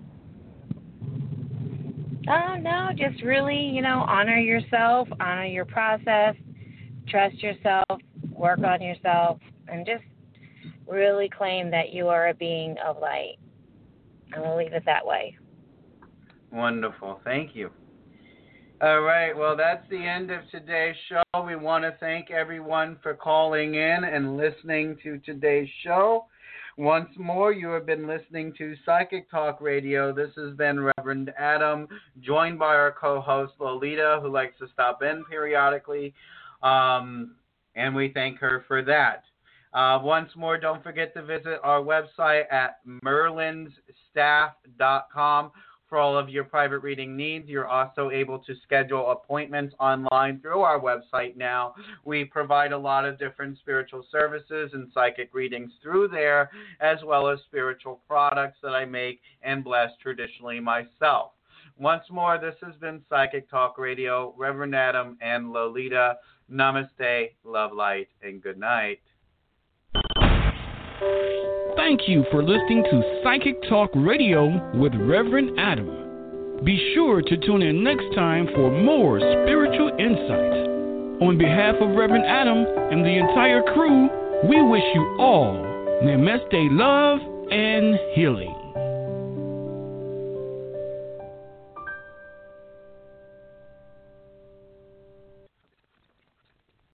Oh, no, just really, you know, honor yourself, honor your process, trust yourself, work on yourself, and just really claim that you are a being of light. And we'll leave it that way. Wonderful. Thank you. All right. Well, that's the end of today's show. We want to thank everyone for calling in and listening to today's show. Once more, you have been listening to Psychic Talk Radio. This has been Reverend Adam, joined by our co-host Lolita, who likes to stop in periodically, um, and we thank her for that. Uh, once more, don't forget to visit our website at merlins staff dot com. For all of your private reading needs, you're also able to schedule appointments online through our website now. We provide a lot of different spiritual services and psychic readings through there, as well as spiritual products that I make and bless traditionally myself. Once more, this has been Psychic Talk Radio, Reverend Adam and Lolita. Namaste, love, light, and good night. Thank you for listening to Psychic Talk Radio with Reverend Adam. Be sure to tune in next time for more spiritual insights. On behalf of Reverend Adam and the entire crew, we wish you all Namaste, love, and healing.